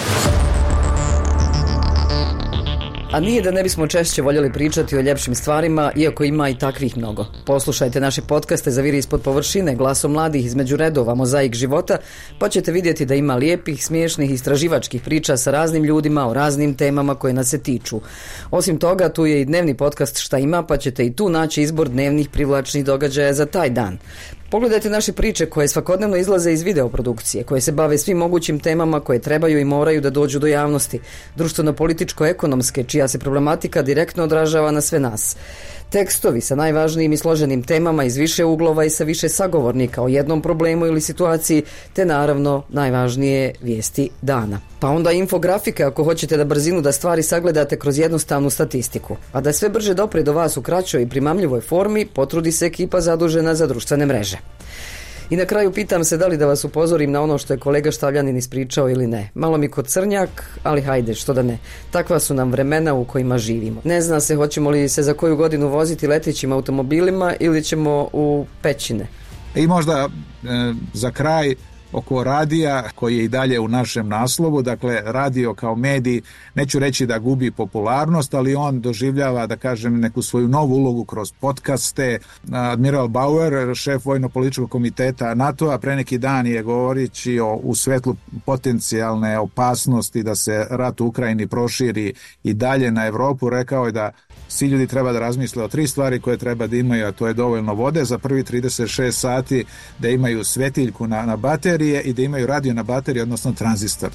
A nije da ne bismo češće voljeli pričati o ljepšim stvarima, iako ima i takvih mnogo. Poslušajte naše podcaste Zaviri ispod površine, Glasom mladih, Između redova, Mozaik života, pa ćete vidjeti da ima lijepih, smiješnih, istraživačkih priča sa raznim ljudima o raznim temama koje nas se tiču. Osim toga, tu je i dnevni podcast Šta ima, pa ćete i tu naći izbor dnevnih privlačnih događaja za taj dan. Pogledajte naše priče koje svakodnevno izlaze iz videoprodukcije, koje se bave svim mogućim temama koje trebaju i moraju da dođu do javnosti, društveno-političko-ekonomske, čija se problematika direktno odražava na sve nas. Tekstovi sa najvažnijim i složenim temama iz više uglova i sa više sagovornika o jednom problemu ili situaciji, te naravno najvažnije vijesti dana. Pa onda infografike ako hoćete da brzinu da stvari sagledate kroz jednostavnu statistiku. A da sve brže dopre do vas u kraćoj i primamljivoj formi, potrudi se ekipa zadužena za društvene mreže. I na kraju pitam se da li da vas upozorim na ono što je kolega Štavljanin ispričao ili ne. Malo mi kod crnjak, ali hajde, što da ne. Takva su nam vremena u kojima živimo. Ne zna se hoćemo li se za koju godinu voziti letećim automobilima ili ćemo u pećine. I možda e, za kraj oko radija koji je i dalje u našem naslovu, dakle radio kao medij, neću reći da gubi popularnost, ali on doživljava, da kažem, neku svoju novu ulogu kroz podcaste. Admiral Bauer, šef vojno-političkog komiteta NATO-a, pre neki dan je govorići o, u svetlu potencijalne opasnosti da se rat u Ukrajini proširi i dalje na Evropu, rekao je da svi ljudi treba da razmisle o tri stvari koje treba da imaju, a to je dovoljno vode za prvi trideset šest sati, da imaju svetiljku na, na baterije i da imaju radio na bateriji, odnosno tranzistor.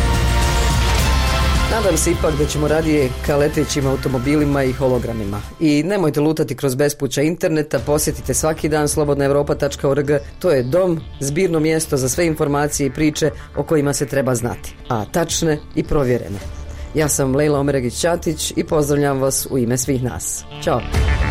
Nadam se ipak da ćemo radije ka letećim automobilima i hologramima. I nemojte lutati kroz bespuća interneta, posjetite svaki dan slobodna evropa tačka org. To je dom, zbirno mjesto za sve informacije i priče o kojima se treba znati, a tačne i provjerene. Ja sam Lejla Omeregić-Ćatić i pozdravljam vas u ime svih nas. Ćao!